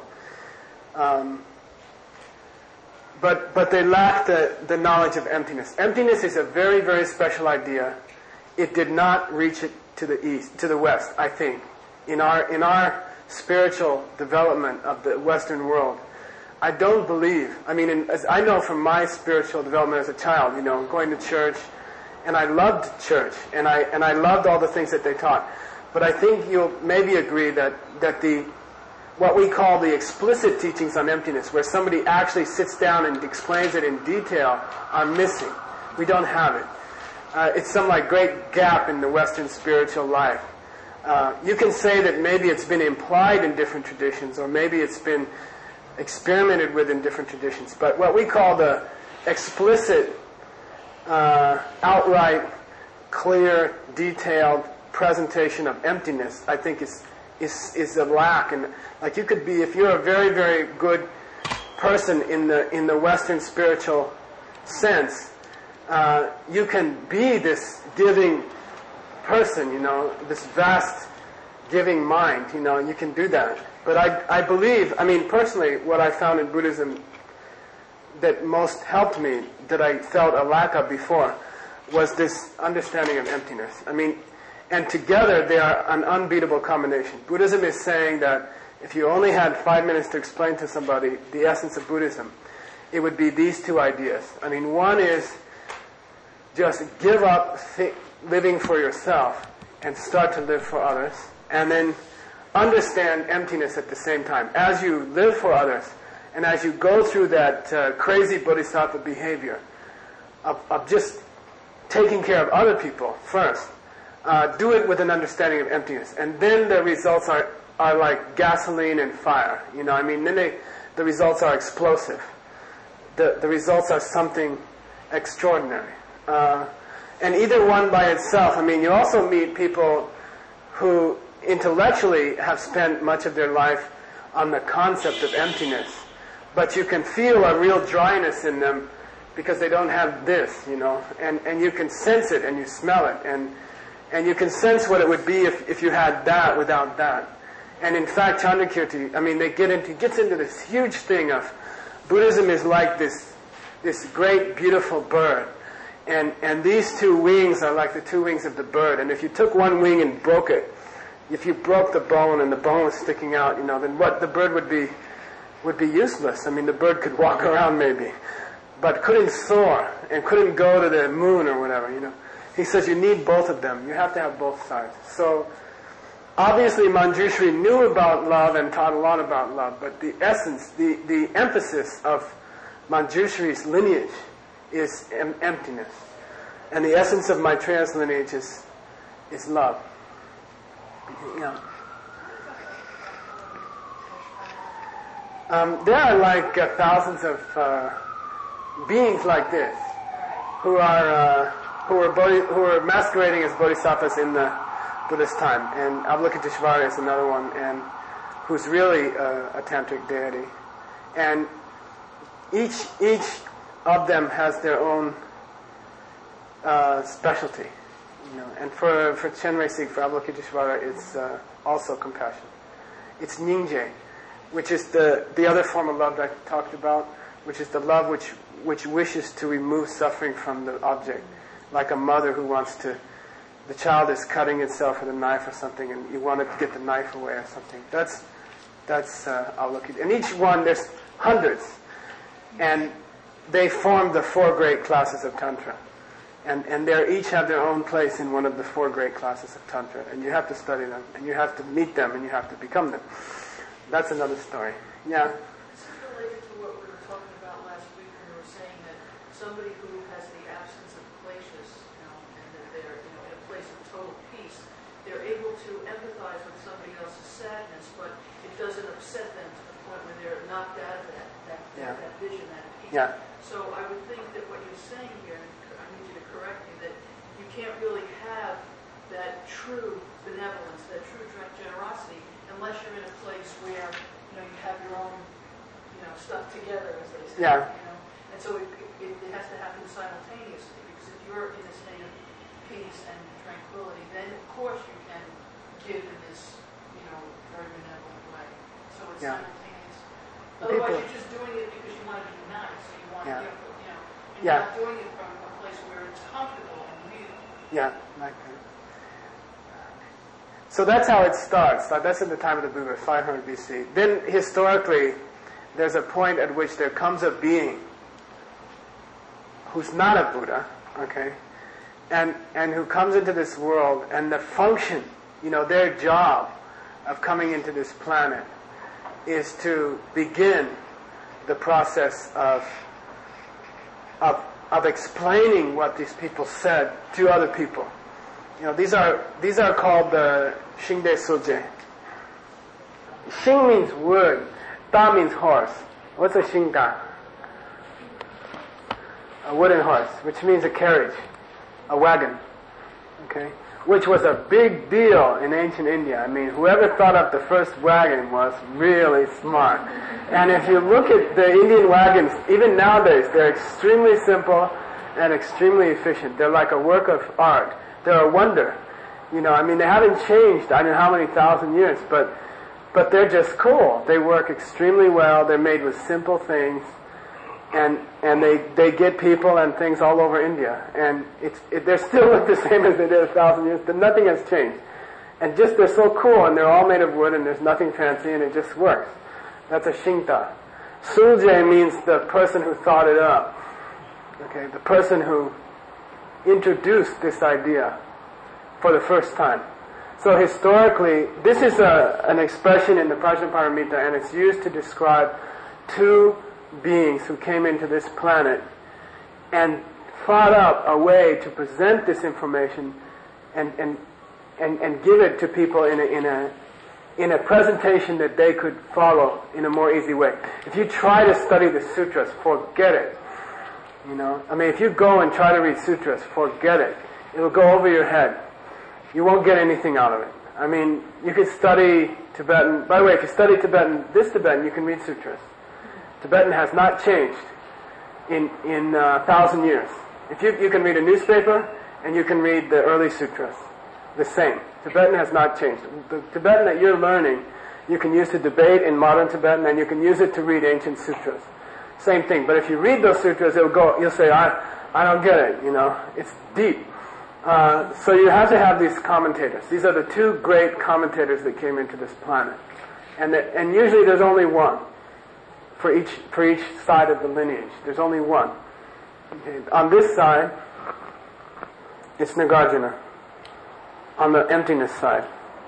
But they lack the knowledge of emptiness. Emptiness is a very, very special idea. It did not reach it to the West, I think. In our spiritual development of the Western world, I don't believe. As I know from my spiritual development as a child, going to church, and I loved church, and I loved all the things that they taught. But I think you'll maybe agree that what we call the explicit teachings on emptiness, where somebody actually sits down and explains it in detail, are missing. We don't have it. It's some great gap in the Western spiritual life. You can say that maybe it's been implied in different traditions, or maybe it's been experimented with in different traditions. But what we call the explicit, outright, clear, detailed presentation of emptiness, I think is a lack. And you could be, if you're a very, very good person in the Western spiritual sense, you can be this giving person, this vast giving mind, you can do that. But I believe, personally, what I found in Buddhism that most helped me, that I felt a lack of before, was this understanding of emptiness. And together they are an unbeatable combination. Buddhism is saying that if you only had 5 minutes to explain to somebody the essence of Buddhism, it would be these two ideas. One is just give up living for yourself and start to live for others, and then understand emptiness at the same time. As you live for others, and as you go through that crazy bodhisattva behavior of just taking care of other people first, do it with an understanding of emptiness. And then the results are like gasoline and fire. Then the results are explosive. The results are something extraordinary. And either one by itself, you also meet people who intellectually have spent much of their life on the concept of emptiness, but you can feel a real dryness in them because they don't have this, and you can sense it and you smell it, and you can sense what it would be if you had that without that. And in fact, Chandrakirti, gets into this huge thing of Buddhism is like this great, beautiful bird. And these two wings are like the two wings of the bird. And if you took one wing and broke it, if you broke the bone and the bone was sticking out, then what? The bird would be useless. The bird could walk around maybe, but couldn't soar and couldn't go to the moon or whatever, He says you need both of them. You have to have both sides. So obviously Manjushri knew about love and taught a lot about love, but the essence, the emphasis of Manjushri's lineage is emptiness. And the essence of Maitreya's lineage is love. Yeah. There are thousands of beings like this who are masquerading as bodhisattvas in the Buddhist time. And Avalokiteshvara is another one, and who's really a tantric deity. And each of them has their own specialty. And for Chenrezig, Sig, for Avalokiteshvara, it's also compassion. It's Nyingje, which is the other form of love that I talked about, which is the love which wishes to remove suffering from the object, like a mother who wants to. The child is cutting itself with a knife or something, and you want to get the knife away or something. That's Avalokiteshvara. And each one, there's hundreds, and they form the 4 great classes of Tantra. And they each have their own place in one of the 4 great classes of Tantra. And you have to study them, and you have to meet them, and you have to become them. That's another story. Yeah? This is related to what we were talking about last week when we were saying that somebody who has the absence of kleshas, and that they're in a place of total peace, they're able to empathize with somebody else's sadness, but it doesn't upset them to the point where they're knocked out of that vision, that peace. Yeah. So I would think that what you're saying here, I need you to correct me, that you can't really have that true benevolence, that true generosity, unless you're in a place where you have your own stuff together, as they say. Yeah. And so it has to happen simultaneously, because if you're in a state of peace and tranquility, then of course you can give in this very benevolent way. So it's simultaneous. Otherwise, you're just doing it because you want to be nice. You want to and you're not doing it from a place where it's comfortable and real. Yeah, like that. So that's how it starts. That's in the time of the Buddha, 500 BC. Then historically, there's a point at which there comes a being who's not a Buddha, okay, and who comes into this world, and the function, their job of coming into this planet is to begin the process of explaining what these people said to other people. These are called the Shingde Suje. Shing means wood, Da means horse. What's a Shingda? A wooden horse, which means a carriage, a wagon. Okay? Which was a big deal in ancient India. I mean, whoever thought up the first wagon was really smart. And if you look at the Indian wagons, even nowadays, they're extremely simple and extremely efficient. They're like a work of art. They're a wonder. They haven't changed, I don't know how many thousand years, but they're just cool. They work extremely well. They're made with simple things. And they get people and things all over India. And they still look the same as they did 1,000 years. Nothing has changed. And just they're so cool, and they're all made of wood, and there's nothing fancy, and it just works. That's a Shingta. Sulje means the person who thought it up. Okay, the person who introduced this idea for the first time. So historically, this is an expression in the Prajnaparamita, and it's used to describe 2 beings who came into this planet and thought up a way to present this information and give it to people in a presentation that they could follow in a more easy way. If you try to study the sutras, forget it. If you go and try to read sutras, forget it. It'll go over your head. You won't get anything out of it. You could study Tibetan. By the way, if you study this Tibetan, you can read sutras. Tibetan has not changed in 1,000 years. If you can read a newspaper and you can read the early sutras, the same. Tibetan has not changed. The Tibetan that you're learning, you can use to debate in modern Tibetan, and you can use it to read ancient sutras. Same thing. But if you read those sutras, you'll say, I don't get it. It's deep. So you have to have these commentators. These are the 2 great commentators that came into this planet, and usually there's only one. For each side of the lineage. There's only one. Okay. On this side, it's Nagarjuna. On the emptiness side.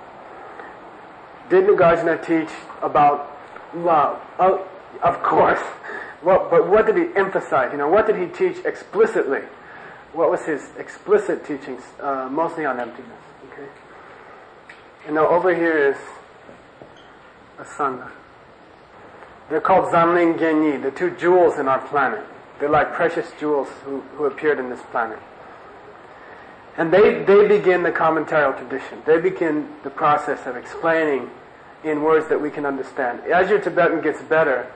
Did Nagarjuna teach about love? Oh, of course. But what did he emphasize? What did he teach explicitly? What was his explicit teachings? Mostly on emptiness. Okay. And now over here is a Sangha. They're called Zanling Genyi, the 2 jewels in our planet. They're like precious jewels who appeared in this planet. And they begin the commentarial tradition. They begin the process of explaining in words that we can understand. As your Tibetan gets better,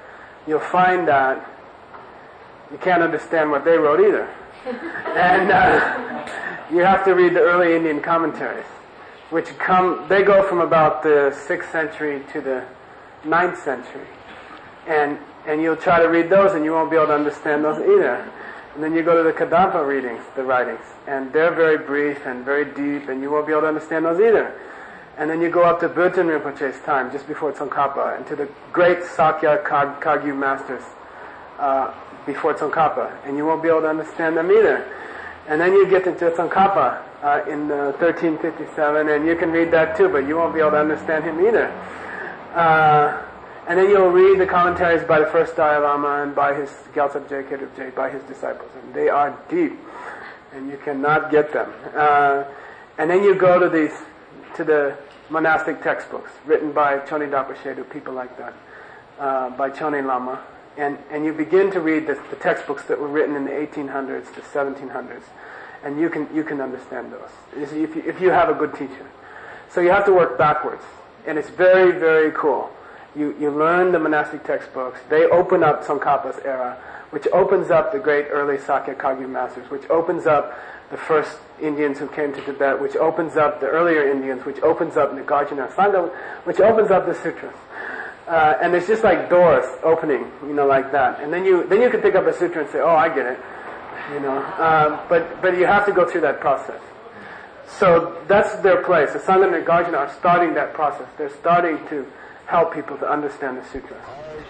you'll find that you can't understand what they wrote either. And you have to read the early Indian commentaries, which they go from about the 6th century to the 9th century. And you'll try to read those and you won't be able to understand those either. And then you go to the Kadampa readings, the writings, and they're very brief and very deep, and you won't be able to understand those either. And then you go up to Bhutan Rinpoche's time, just before Tsongkhapa, and to the great Sakya Kagyu masters before Tsongkhapa, and you won't be able to understand them either. And then you get into Tsongkhapa in 1357, and you can read that too, but you won't be able to understand him either. And then you'll read the commentaries by the first Dalai Lama and by his Gyaltsab Je Kedrup Je, by his disciples, and they are deep, and you cannot get them. And then you go to the monastic textbooks written by Choni Dapa Shedu, people like that, by Choni Lama, and you begin to read the textbooks that were written in the 1800s to 1700s, and you can understand those if you have a good teacher. So you have to work backwards, and it's very, very cool. You learn the monastic textbooks. They open up Tsongkhapa's era, which opens up the great early Sakya Kagyu masters, which opens up the first Indians who came to Tibet, which opens up the earlier Indians, which opens up Nagarjuna Sangha, which opens up the sutras. And it's just like doors opening, like that. And then you can pick up a sutra and say, oh, I get it, But you have to go through that process. So that's their place. The Sangha and Nagarjuna are starting that process. They're starting to help people to understand the sutras.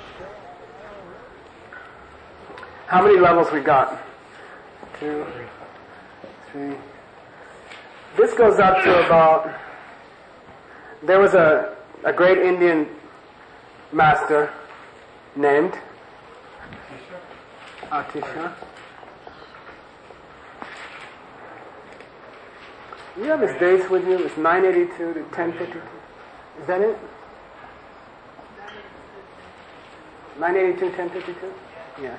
How many levels we got? 2, 3. This goes up to about... There was a great Indian master named Atisha. You have his dates with you? It's 982 to 1052. Is that it? 982, 1052? Yeah.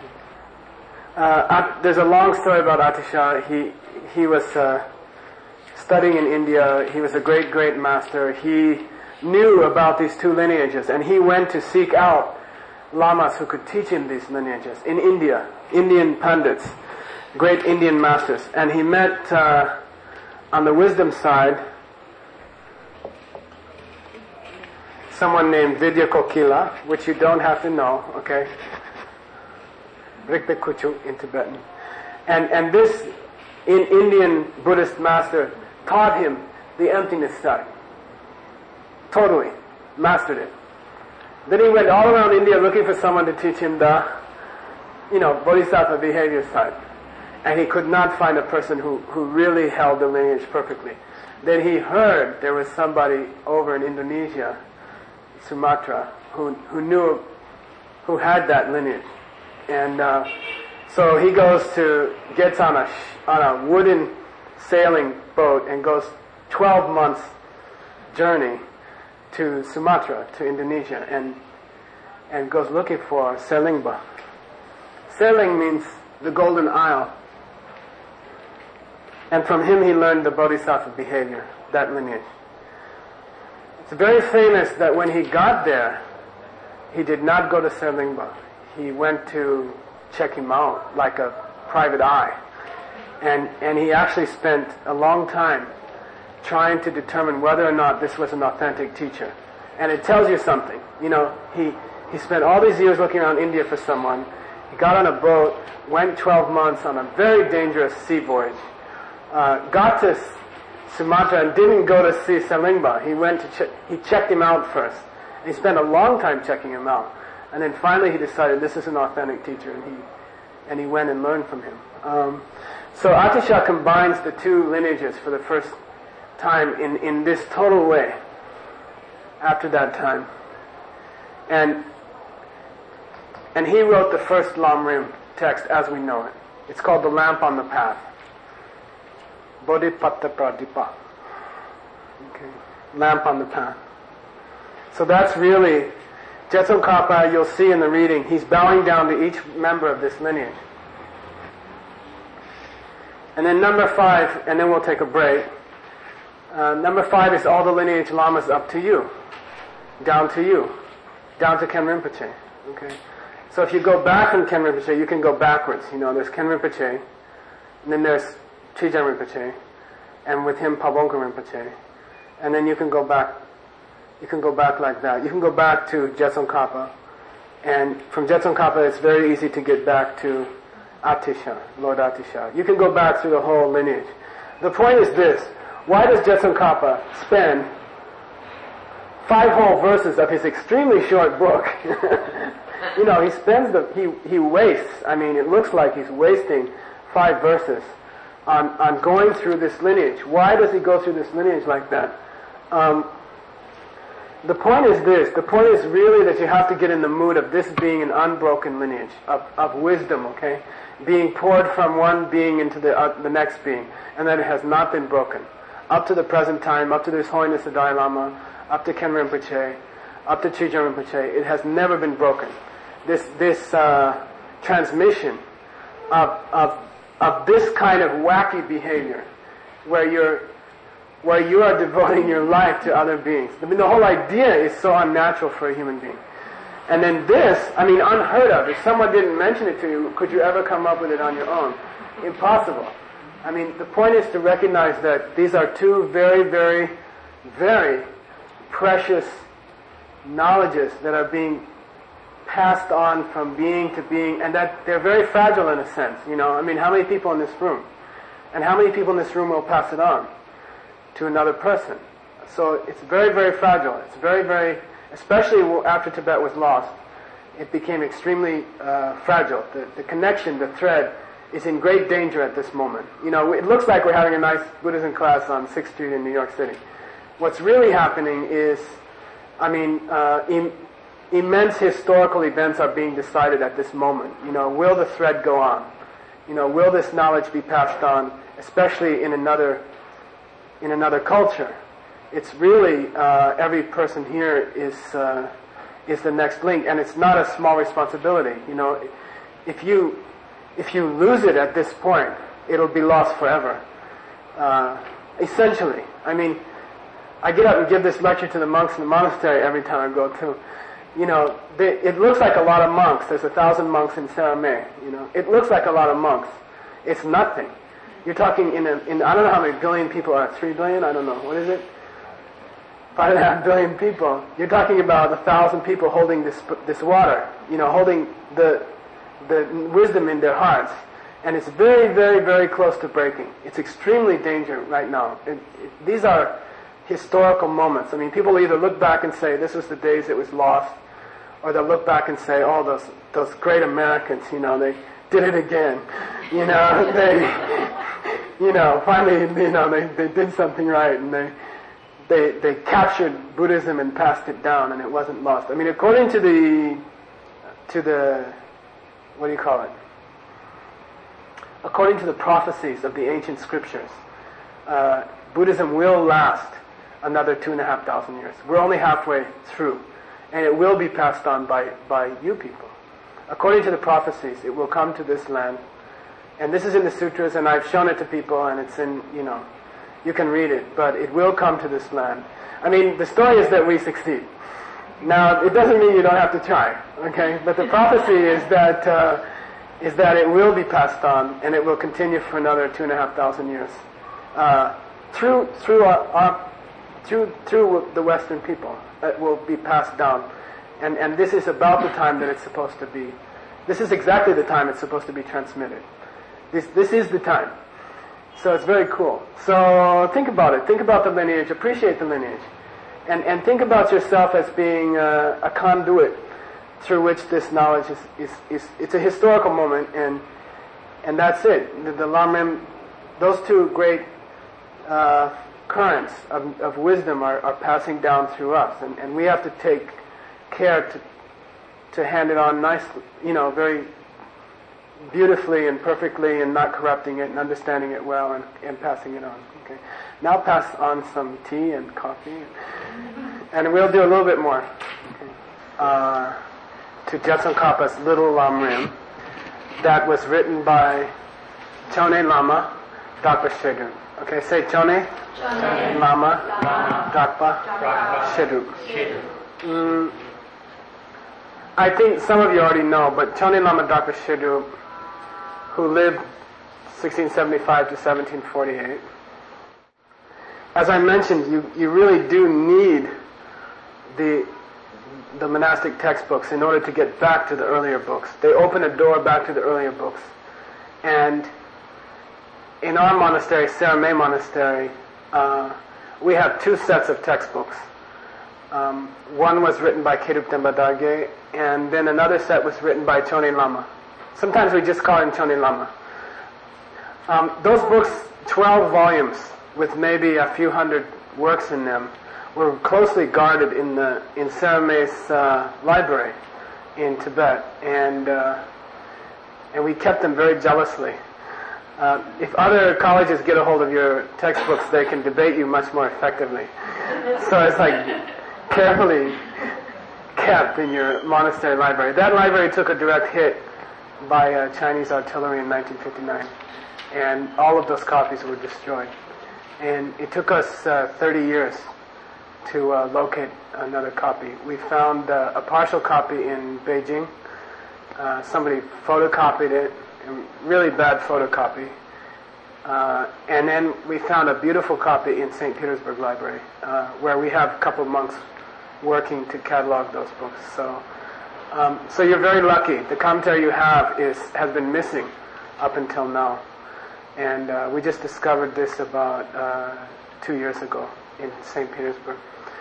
There's a long story about Atisha. He was studying in India. He was a great master. He knew about these two lineages, and he went to seek out lamas who could teach him these lineages in India, Indian pandits, great Indian masters. And he met on the wisdom side someone named Vidya Kokila, which you don't have to know, okay? Rikpe Kuchu in Tibetan. And this Indian Buddhist master taught him the emptiness side. Totally. Mastered it. Then he went all around India looking for someone to teach him the, Bodhisattva behavior side. And he could not find a person who really held the lineage perfectly. Then he heard there was somebody over in Indonesia, Sumatra, who had that lineage. And so he gets on a wooden sailing boat and goes 12 months journey to Sumatra, to Indonesia, and goes looking for Selingba. Seling means the Golden Isle. And from him he learned the Bodhisattva behavior, that lineage. It's very famous that when he got there, he did not go to Selingba. He went to check him out like a private eye. And he actually spent a long time trying to determine whether or not this was an authentic teacher. And it tells you something. He spent all these years looking around India for someone. He got on a boat, went 12 months on a very dangerous sea voyage, got to Sumatra and didn't go to see Selingba. He checked him out first. And he spent a long time checking him out. And then finally he decided this is an authentic teacher, and he went and learned from him. So Atisha combines the two lineages for the first time in this total way after that time. And he wrote the first Lamrim text as we know it. It's called The Lamp on the Path. Bodhipatta Pradipa. Okay. Lamp on the Path. So that's really, Je Tsongkhapa, you'll see in the reading, he's bowing down to each member of this lineage. And then number 5, and then we'll take a break. Number 5 is all the lineage lamas up to you. Down to you. Down to Khen Rinpoche. Okay. So if you go back from Khen Rinpoche, you can go backwards. There's Khen Rinpoche, and then there's Trijang Rinpoche, and with him Pabongka Rinpoche, and then you can go back. You can go back like that. You can go back to Jetsun and from Jetsun it's very easy to get back to Atisha, Lord Atisha. You can go back through the whole lineage. The point is this: why does Jetsun spend 5 whole verses of his extremely short book? He spends he wastes. It looks like he's wasting 5 verses on going through this lineage. Why does he go through this lineage like that? The point is this. The point is really that you have to get in the mood of this being an unbroken lineage of wisdom, okay? Being poured from one being into the next being, and that it has not been broken. Up to the present time, up to His Holiness the Dalai Lama, up to Khen Rinpoche, up to Trijang Rinpoche, it has never been broken. This transmission of this kind of wacky behavior, where you are devoting your life to other beings. The whole idea is so unnatural for a human being. And then this, unheard of. If someone didn't mention it to you, could you ever come up with it on your own? Impossible. The point is to recognize that these are two very, very, very precious knowledges that are being passed on from being to being, and that they're very fragile in a sense. How many people in this room? And how many people in this room will pass it on to another person? So it's very, very fragile. It's very, very, especially after Tibet was lost, it became extremely fragile. The connection, the thread, is in great danger at this moment. It looks like we're having a nice Buddhism class on 6th Street in New York City. What's really happening is, immense historical events are being decided at this moment. Will the thread go on? Will this knowledge be passed on, especially in another culture? It's really every person here is the next link, and it's not a small responsibility. If you lose it at this point, it'll be lost forever. Essentially, I get up and give this lecture to the monks in the monastery every time I go to. It looks like a lot of monks. There's 1,000 monks in Saramay. It looks like a lot of monks. It's nothing. You're talking in I don't know how many billion people are. 3 billion? I don't know. What is it? 5.5 billion people. You're talking about 1,000 people holding this water. Holding the wisdom in their hearts, and it's very, very, very close to breaking. It's extremely dangerous right now. These are historical moments. People either look back and say this was the days it was lost, or they'll look back and say, oh, those great Americans, they did it again. Finally, they did something right, and they captured Buddhism and passed it down, and it wasn't lost. According to the what do you call it? According to the prophecies of the ancient scriptures, Buddhism will last another 2,500 years. We're only halfway through, and it will be passed on by you people. According to the prophecies, it will come to this land, and this is in the sutras, and I've shown it to people, and it's in, you can read it, but it will come to this land. The story is that we succeed. Now, it doesn't mean you don't have to try, okay? But the prophecy is that it will be passed on, and it will continue for another 2,500 years through the Western people. It will be passed down, and this is about the time that it's supposed to be. This is exactly the time it's supposed to be transmitted. This is the time. So it's very cool. So think about it. Think about the lineage. Appreciate the lineage. And think about yourself as being a conduit through which this knowledge is it's a historical moment, and that's it. The Lamrim, those two great currents of wisdom are passing down through us, and we have to take care to hand it on nicely, very beautifully and perfectly, and not corrupting it, and understanding it well, and passing it on. Okay. Now pass on some tea and coffee, and we'll do a little bit more. Okay. To Jetsun Kapa's Little Lamrim, that was written by Chone Lama Dakpa Sheduk. Okay, say Chone Lama Dakpa Sheduk. I think some of you already know, but Chonin Lama Drapa Shedrup, who lived 1675 to 1748, as I mentioned, you really do need the monastic textbooks in order to get back to the earlier books. They open a door back to the earlier books. And in our monastery, Saramay Monastery, we have two sets of textbooks. One was written by Kerup Tenpa Dargye, and then another set was written by Chonin Lama. Sometimes we just call him Chonin Lama. Those books, 12 volumes with maybe a few hundred works in them, were closely guarded in Saramay's library in Tibet, and we kept them very jealously. If other colleges get a hold of your textbooks, they can debate you much more effectively. So it's like carefully kept in your monastery library. That library took a direct hit by Chinese artillery in 1959, and all of those copies were destroyed. And it took us 30 years to locate another copy. We found a partial copy in Beijing. Somebody photocopied it, a really bad photocopy. And then we found a beautiful copy in St. Petersburg Library, where we have a couple of monks working to catalog those books. So you're very lucky. The commentary you have has been missing up until now. And we just discovered this about 2 years ago in St. Petersburg.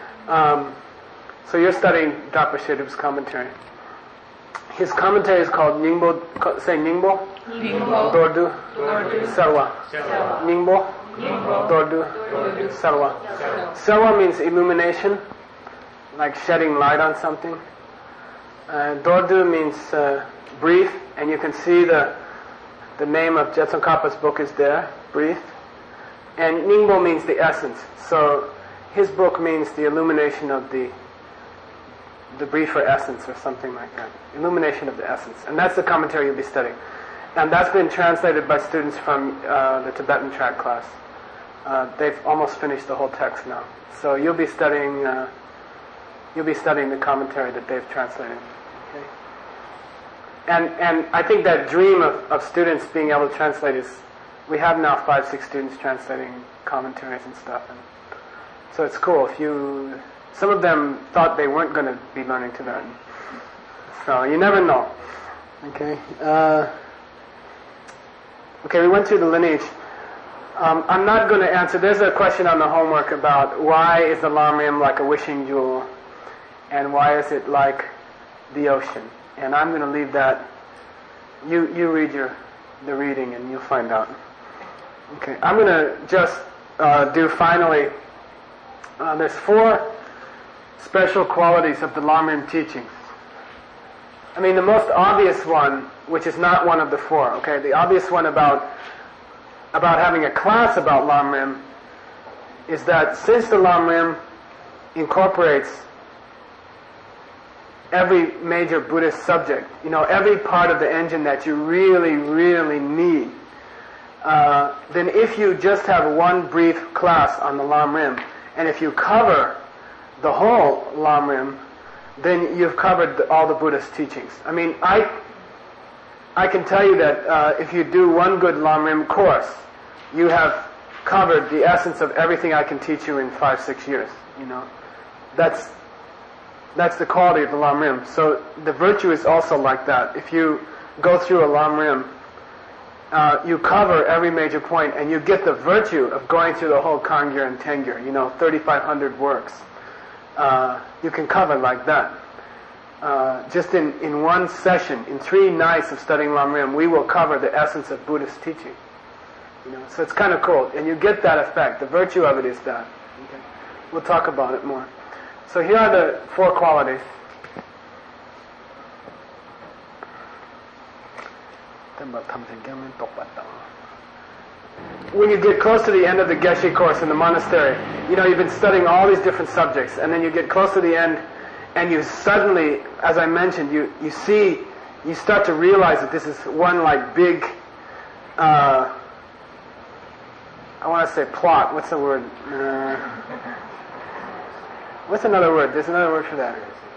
So you're studying Drapa Shedrup's commentary. His commentary is called Ningbo. Say Ningbo. Ningbo. Dordu. Sarwa. Ningbo. Dordu. Sarwa. Sarwa means illumination, like shedding light on something. Dordu means brief, and you can see the name of Jetsun Kapa's book is there, brief. And Ningbo means the essence. So his book means the illumination of the briefer essence, or something like that. Illumination of the essence. And that's the commentary you'll be studying. And that's been translated by students from the Tibetan track class. They've almost finished the whole text now. So you'll be studying the commentary that they've translated. Okay? And I think that dream of students being able to translate is, we have now 5-6 students translating commentaries and stuff. And so it's cool. Some of them thought they weren't going to be learning Tibetan. So you never know. Okay. Okay, we went through the lineage. I'm not going to answer. There's a question on the homework about why is the Lamrim like a wishing jewel, and why is it like the ocean? And I'm going to leave that. You read the reading and you'll find out. Okay, I'm going to just do finally. There's 4 special qualities of the Lamrim teaching. I mean, the most obvious one, which is not one of the 4. Okay, the obvious one about having a class about Lamrim is that since the Lamrim incorporates every major Buddhist subject, every part of the engine that you really, really need, then if you just have one brief class on the Lamrim, and if you cover the whole Lamrim, then you've covered all the Buddhist teachings. I mean, I can tell you that if you do one good Lamrim course, you have covered the essence of everything I can teach you in 5-6 years. That's the quality of the Lamrim. So the virtue is also like that. If you go through a Lamrim, you cover every major point, and you get the virtue of going through the whole Kangyur and Tengyur, 3,500 works. You can cover like that. Just in one session, in 3 nights of studying Lamrim, we will cover the essence of Buddhist teaching. So it's kind of cool, and you get that effect. The virtue of it is that. Okay? We'll talk about it more. So here are the 4 qualities. When you get close to the end of the Geshe course in the monastery, you've been studying all these different subjects, and then you get close to the end, and you suddenly, as I mentioned, you start to realize that this is one like big, I want to say plot. What's the word? What's another word? There's another word for that.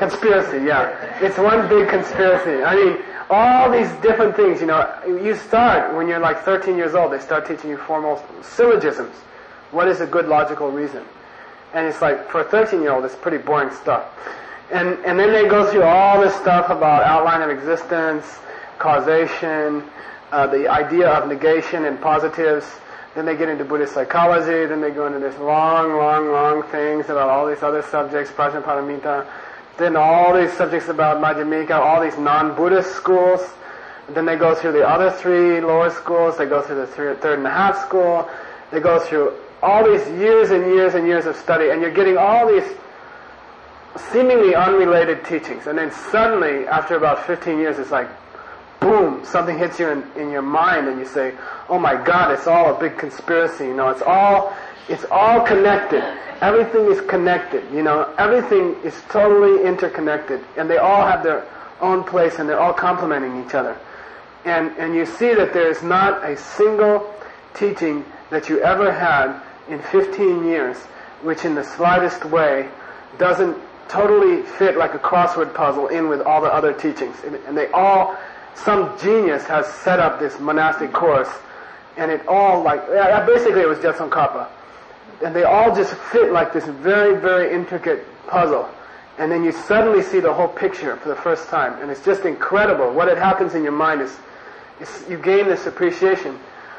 Conspiracy, yeah. It's one big conspiracy. I mean, all these different things, you start, when you're like 13 years old, they start teaching you formal syllogisms. What is a good logical reason? And it's like, for a 13-year-old, it's pretty boring stuff. And then they go through all this stuff about outline of existence, causation, the idea of negation and positives. Then they get into Buddhist psychology. Then they go into this long things about all these other subjects, Prajnaparamita. Then all these subjects about Madhyamika, all these non-Buddhist schools. Then they go through the other three lower schools. They go through the third and a half school. They go through all these years and years and years of study, and you're getting all these seemingly unrelated teachings. And then suddenly, after about 15 years, it's like, boom, something hits you in your mind, and you say, oh my God, it's all a big conspiracy. It's all connected. Everything is connected. Everything is totally interconnected, and they all have their own place, and they're all complementing each other. And you see that there is not a single teaching that you ever had in 15 years, which in the slightest way doesn't totally fit like a crossword puzzle in with all the other teachings. And they all, some genius has set up this monastic course, and it all basically it was Jetsun Kappa. And they all just fit like this very, very intricate puzzle. And then you suddenly see the whole picture for the first time. And it's just incredible. What happens in your mind is you gain this appreciation.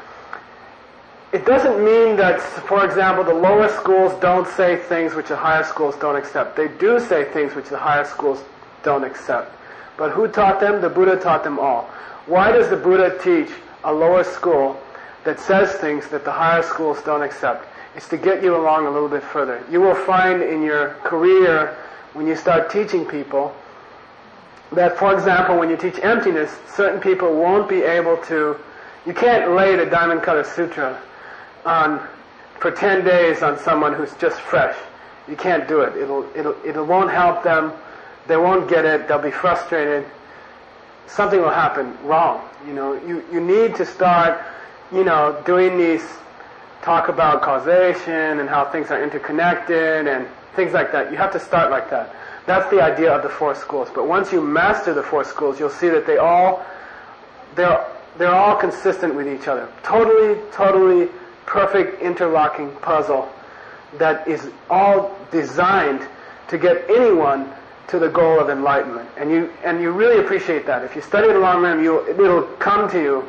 It doesn't mean that, for example, the lower schools don't say things which the higher schools don't accept. They do say things which the higher schools don't accept. But who taught them? The Buddha taught them all. Why does the Buddha teach a lower school that says things that the higher schools don't accept? It's to get you along a little bit further. You will find in your career, when you start teaching people, that, for example, when you teach emptiness, certain people won't be able to... You can't lay the Diamond Cutter Sutra for 10 days on someone who's just fresh. You can't do it. It won't help them. They won't get it. They'll be frustrated. Something will happen wrong. You need to start, doing these, talk about causation and how things are interconnected and things like that. You have to start like that. That's the idea of the four schools. But once you master the four schools, you'll see that they're all consistent with each other. Totally perfect interlocking puzzle that is all designed to get anyone to the goal of enlightenment. And you really appreciate that. If you study the Lam Rim, it'll come to you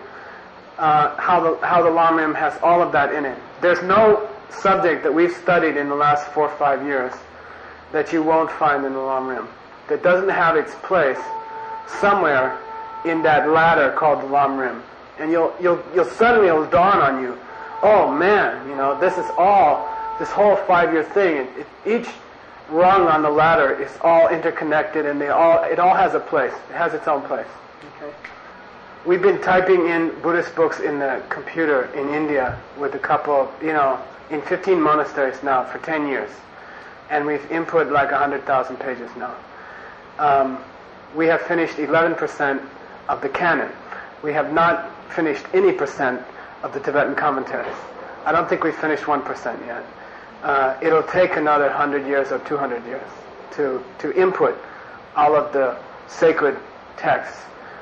how the Lam Rim has all of that in it. There's no subject that we've studied in the last 4 or 5 years that you won't find in the Lam Rim that doesn't have its place somewhere in that ladder called the Lam Rim. And you'll suddenly, it'll dawn on you, oh man, this whole 5-year thing, each rung on the ladder is all interconnected, and it all has a place. It has its own place. Okay. We've been typing in Buddhist books in the computer in India with a couple of, in 15 monasteries now for 10 years. And we've input like 100,000 pages now. We have finished 11% of the canon. We have not finished any percent of the Tibetan commentaries. I don't think we've finished 1% yet. It'll take another 100 years or 200 years to input all of the sacred texts.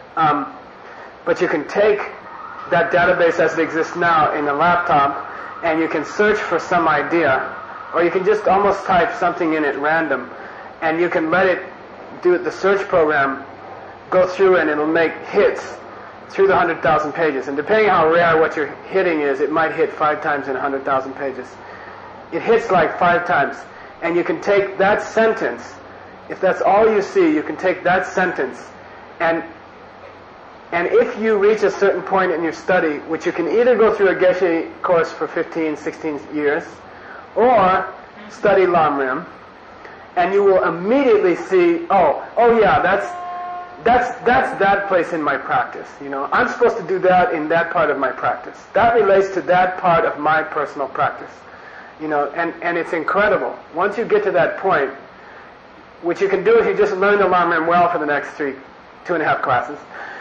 But you can take that database as it exists now in a laptop, and you can search for some idea, or you can just almost type something in at random, and you can let it do the search program go through, and it'll make hits through the 100,000 pages. And depending how rare what you're hitting is, it might hit 5 times in 100,000 pages. It hits like 5 times. And you can take that sentence, if that's all you see, you can take that sentence, and if you reach a certain point in your study, which you can either go through a Geshe course for 15, 16 years, or study Lam Rim, and you will immediately see, oh yeah, that's that place in my practice. I'm supposed to do that in that part of my practice. That relates to that part of my personal practice. And it's incredible. Once you get to that point, which you can do if you just learn the Lam Rim well for the next 2.5 classes,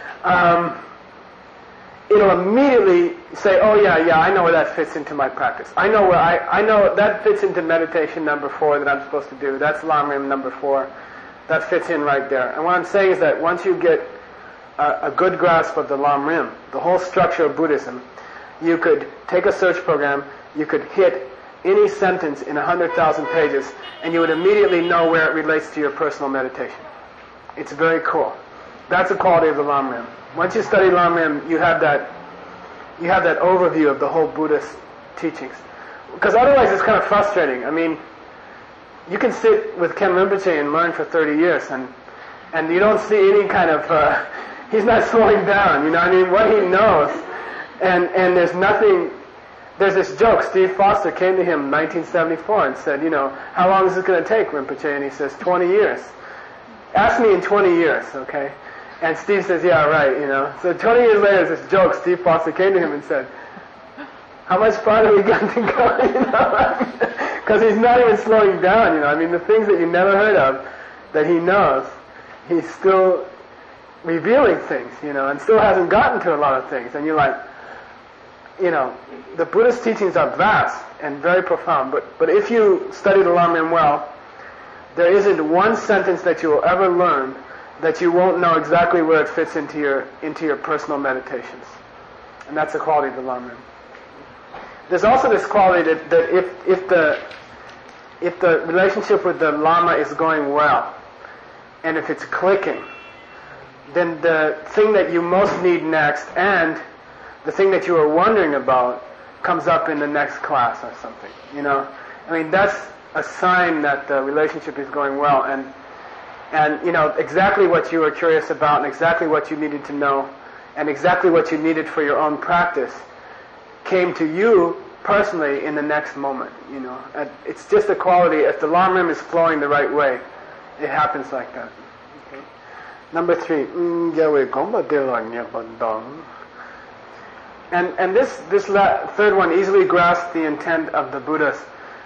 it'll immediately say, oh yeah, I know where that fits into my practice. I know that fits into meditation number 4 that I'm supposed to do. That's Lam Rim number 4. that fits in right there. And what I'm saying is that once you get a good grasp of the Lam Rim, the whole structure of Buddhism, you could take a search program, you could hit any sentence in 100,000 pages, and you would immediately know where it relates to your personal meditation. It's very cool. That's the quality of the Lam Rim. Once you study Lam Rim, you have that overview of the whole Buddhist teachings. Because otherwise it's kind of frustrating. I mean, you can sit with Ken Rinpoche and learn for 30 years, and you don't see any kind of, he's not slowing down, you know what I mean? What he knows, and there's nothing, there's this joke. Steve Foster came to him in 1974 and said, you know, how long is this going to take, Rinpoche? And he says, 20 years. Ask me in 20 years, okay? And Steve says, yeah, right, you know. So 20 years later, this joke, Steve Foster came to him and said, how much farther are we going to go, you know? Because he's not even slowing down, you know. I mean, the things that you never heard of that he knows, he's still revealing things, you know, and still hasn't gotten to a lot of things. And you're like, you know, the Buddhist teachings are vast and very profound, but if you study the Lam Rim well, there isn't one sentence that you will ever learn that you won't know exactly where it fits into your personal meditations. And that's the quality of the Lam Rim. There's also this quality that if the relationship with the Lama is going well, and if it's clicking, then the thing that you most need next and the thing that you are wondering about comes up in the next class or something, you know. I mean, that's a sign that the relationship is going well, and you know, exactly what you were curious about and exactly what you needed to know and exactly what you needed for your own practice came to you personally in the next moment, you know. And it's just a quality. If the Lam Rim is flowing the right way, it happens like that. Okay. Number 3. And this third one easily grasps the intent of the Buddhas.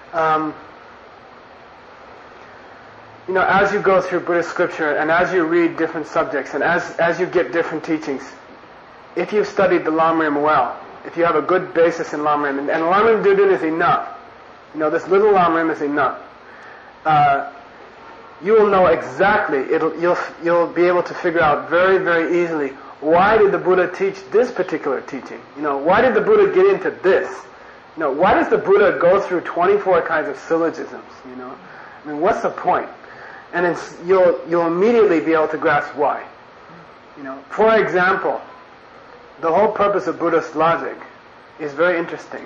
You know, as you go through Buddhist scripture and as you read different subjects and as you get different teachings, if you've studied the Lam Rim well, if you have a good basis in Lam Rim, and Lam Rim Dudun is enough, you know, this little Lam Rim is enough, you will know exactly, you'll be able to figure out very, very easily, why did the Buddha teach this particular teaching? You know, why did the Buddha get into this? You know, why does the Buddha go through 24 kinds of syllogisms? You know, I mean, what's the point? And you'll immediately be able to grasp why. You know, for example, the whole purpose of Buddhist logic is very interesting.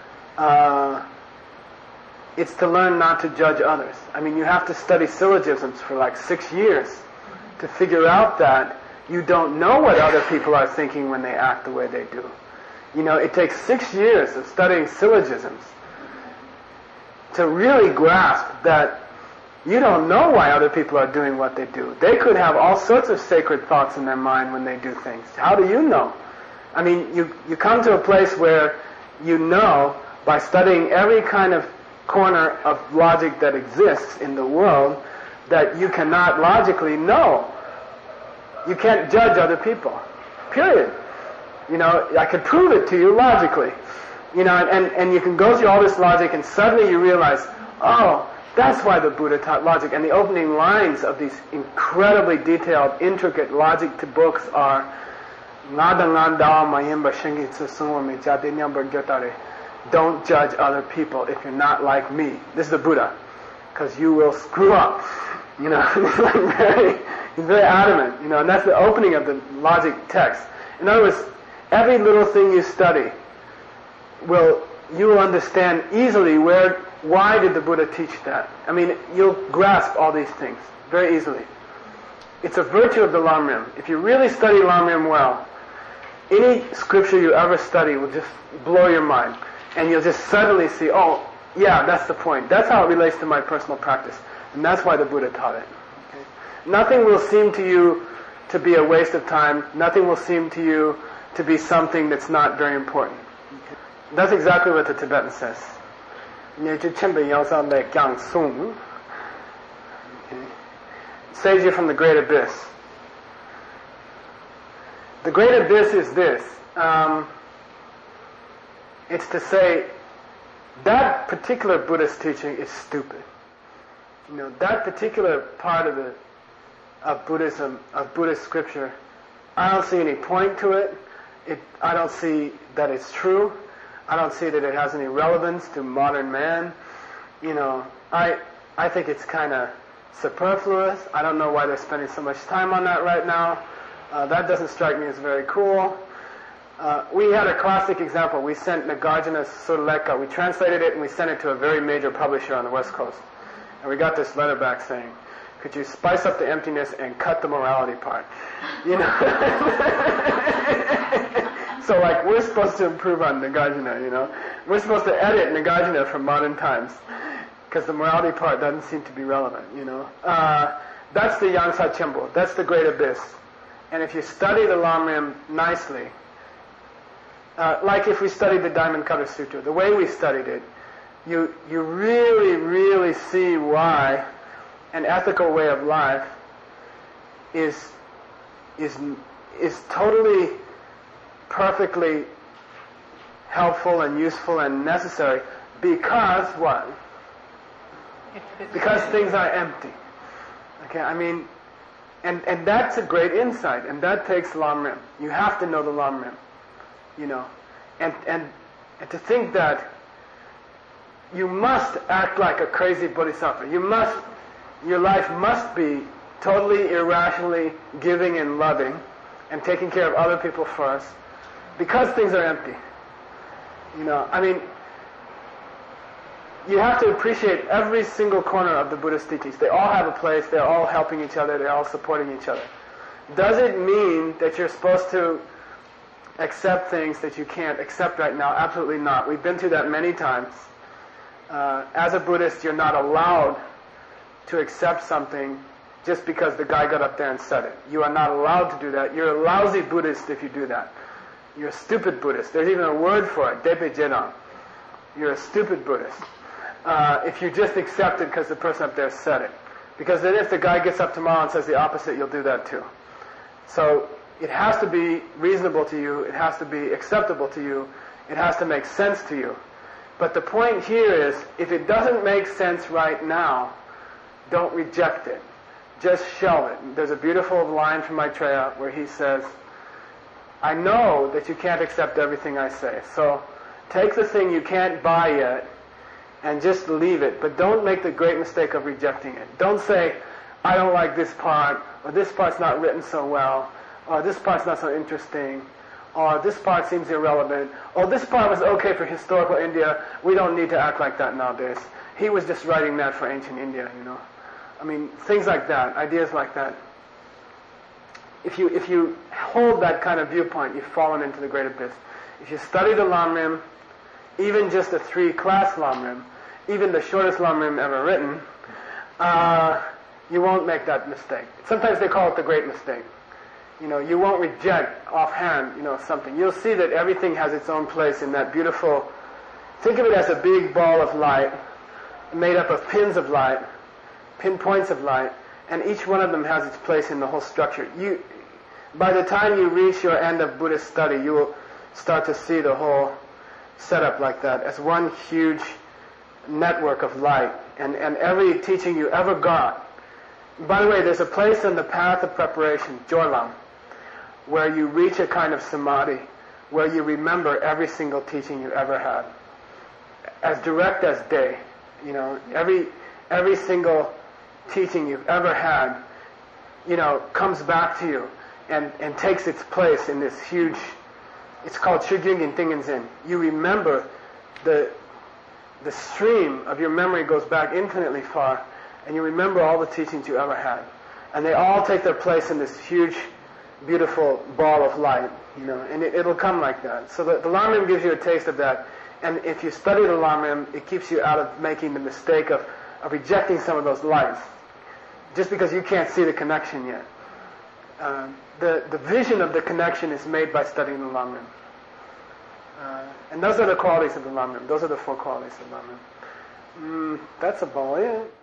It's to learn not to judge others. I mean, you have to study syllogisms for like 6 years to figure out that you don't know what other people are thinking when they act the way they do. You know, it takes 6 years of studying syllogisms to really grasp that you don't know why other people are doing what they do. They could have all sorts of sacred thoughts in their mind when they do things. How do you know? I mean, you come to a place where you know by studying every kind of corner of logic that exists in the world that you cannot logically know. You can't judge other people. Period. You know, I could prove it to you logically. You know, and you can go through all this logic and suddenly you realize, oh, that's why the Buddha taught logic. And the opening lines of these incredibly detailed, intricate logic to books are don't judge other people if you're not like me. This is the Buddha. Because you will screw up. You know, he's very adamant, you know, and that's the opening of the logic text. In other words, every little thing you study you will understand easily why did the Buddha teach that. I mean, you'll grasp all these things very easily. It's a virtue of the Lam Rim. If you really study Lam Rim well, any scripture you ever study will just blow your mind. And you'll just suddenly see, oh, yeah, that's the point. That's how it relates to my personal practice. And that's why the Buddha taught it. Okay? Nothing will seem to you to be a waste of time. Nothing will seem to you to be something that's not very important. Okay? That's exactly what the Tibetan says. Okay? Saves you from the great abyss. The great abyss is this. It's to say, that particular Buddhist teaching is stupid. You know, that particular part of the of Buddhism, of Buddhist scripture. I don't see any point to it. I don't see that it's true. I don't see that it has any relevance to modern man. I think it's kind of superfluous. I don't know why they're spending so much time on that right now. That doesn't strike me as very cool. We had a classic example. We sent Nagarjuna's Sutta we translated it and we sent it to a very major publisher on the West Coast. And we got this letter back saying, could you spice up the emptiness and cut the morality part? So we're supposed to improve on Nagarjuna, We're supposed to edit Nagarjuna from modern times because the morality part doesn't seem to be relevant, That's the Yangsa Chembo. That's the Great Abyss. And if you study the Lamrim nicely, like if we studied the Diamond Cutter Sutra, the way we studied it, you really, really see why an ethical way of life is totally, perfectly helpful and useful and necessary because what? Because things are empty. Okay, and that's a great insight, and that takes Lamrim. You have to know the Lamrim, and to think that you must act like a crazy bodhisattva. Your life must be totally irrationally giving and loving and taking care of other people first because things are empty. You have to appreciate every single corner of the Buddhist teachings. They all have a place. They're all helping each other. They're all supporting each other. Does it mean that you're supposed to accept things that you can't accept right now? Absolutely not. We've been through that many times. As a Buddhist, you're not allowed to accept something just because the guy got up there and said it. You are not allowed to do that. You're a lousy Buddhist if you do that. You're a stupid Buddhist. There's even a word for it, Depe Jedang. You're a stupid Buddhist. If you just accept it because the person up there said it. Because then if the guy gets up tomorrow and says the opposite, you'll do that too. So it has to be reasonable to you. It has to be acceptable to you. It has to make sense to you. But the point here is, if it doesn't make sense right now, don't reject it. Just shelve it. There's a beautiful line from Maitreya where he says, I know that you can't accept everything I say. So take the thing you can't buy yet and just leave it. But don't make the great mistake of rejecting it. Don't say, I don't like this part, or this part's not written so well, or this part's not so interesting, or this part seems irrelevant, or this part was okay for historical India, we don't need to act like that nowadays. He was just writing that for ancient India, things like that, ideas like that. If you hold that kind of viewpoint, you've fallen into the great abyss. If you study the Lamrim, even just the 3-class Lamrim, even the shortest Lamrim ever written, you won't make that mistake. Sometimes they call it the great mistake. You won't reject offhand, something. You'll see that everything has its own place in that beautiful... Think of it as a big ball of light made up of pins of light, pinpoints of light, and each one of them has its place in the whole structure. By the time you reach your end of Buddhist study, you will start to see the whole setup like that as one huge network of light, and every teaching you ever got. By the way, there's a place in the path of preparation, Jorlam, where you reach a kind of samadhi, where you remember every single teaching you ever had, as direct as day. Every single teaching you've ever had, comes back to you and takes its place in this huge, it's called Shigyungin Dingen-zen. You remember the stream of your memory goes back infinitely far, and you remember all the teachings you ever had. And they all take their place in this huge, beautiful ball of light, and it'll come like that. So the Lamrim gives you a taste of that. And if you study the Lamrim, it keeps you out of making the mistake of rejecting some of those lights, just because you can't see the connection yet. The vision of the connection is made by studying the Lamrim. And those are the qualities of the Lamrim. Those are the 4 qualities of the Lamrim. That's about it.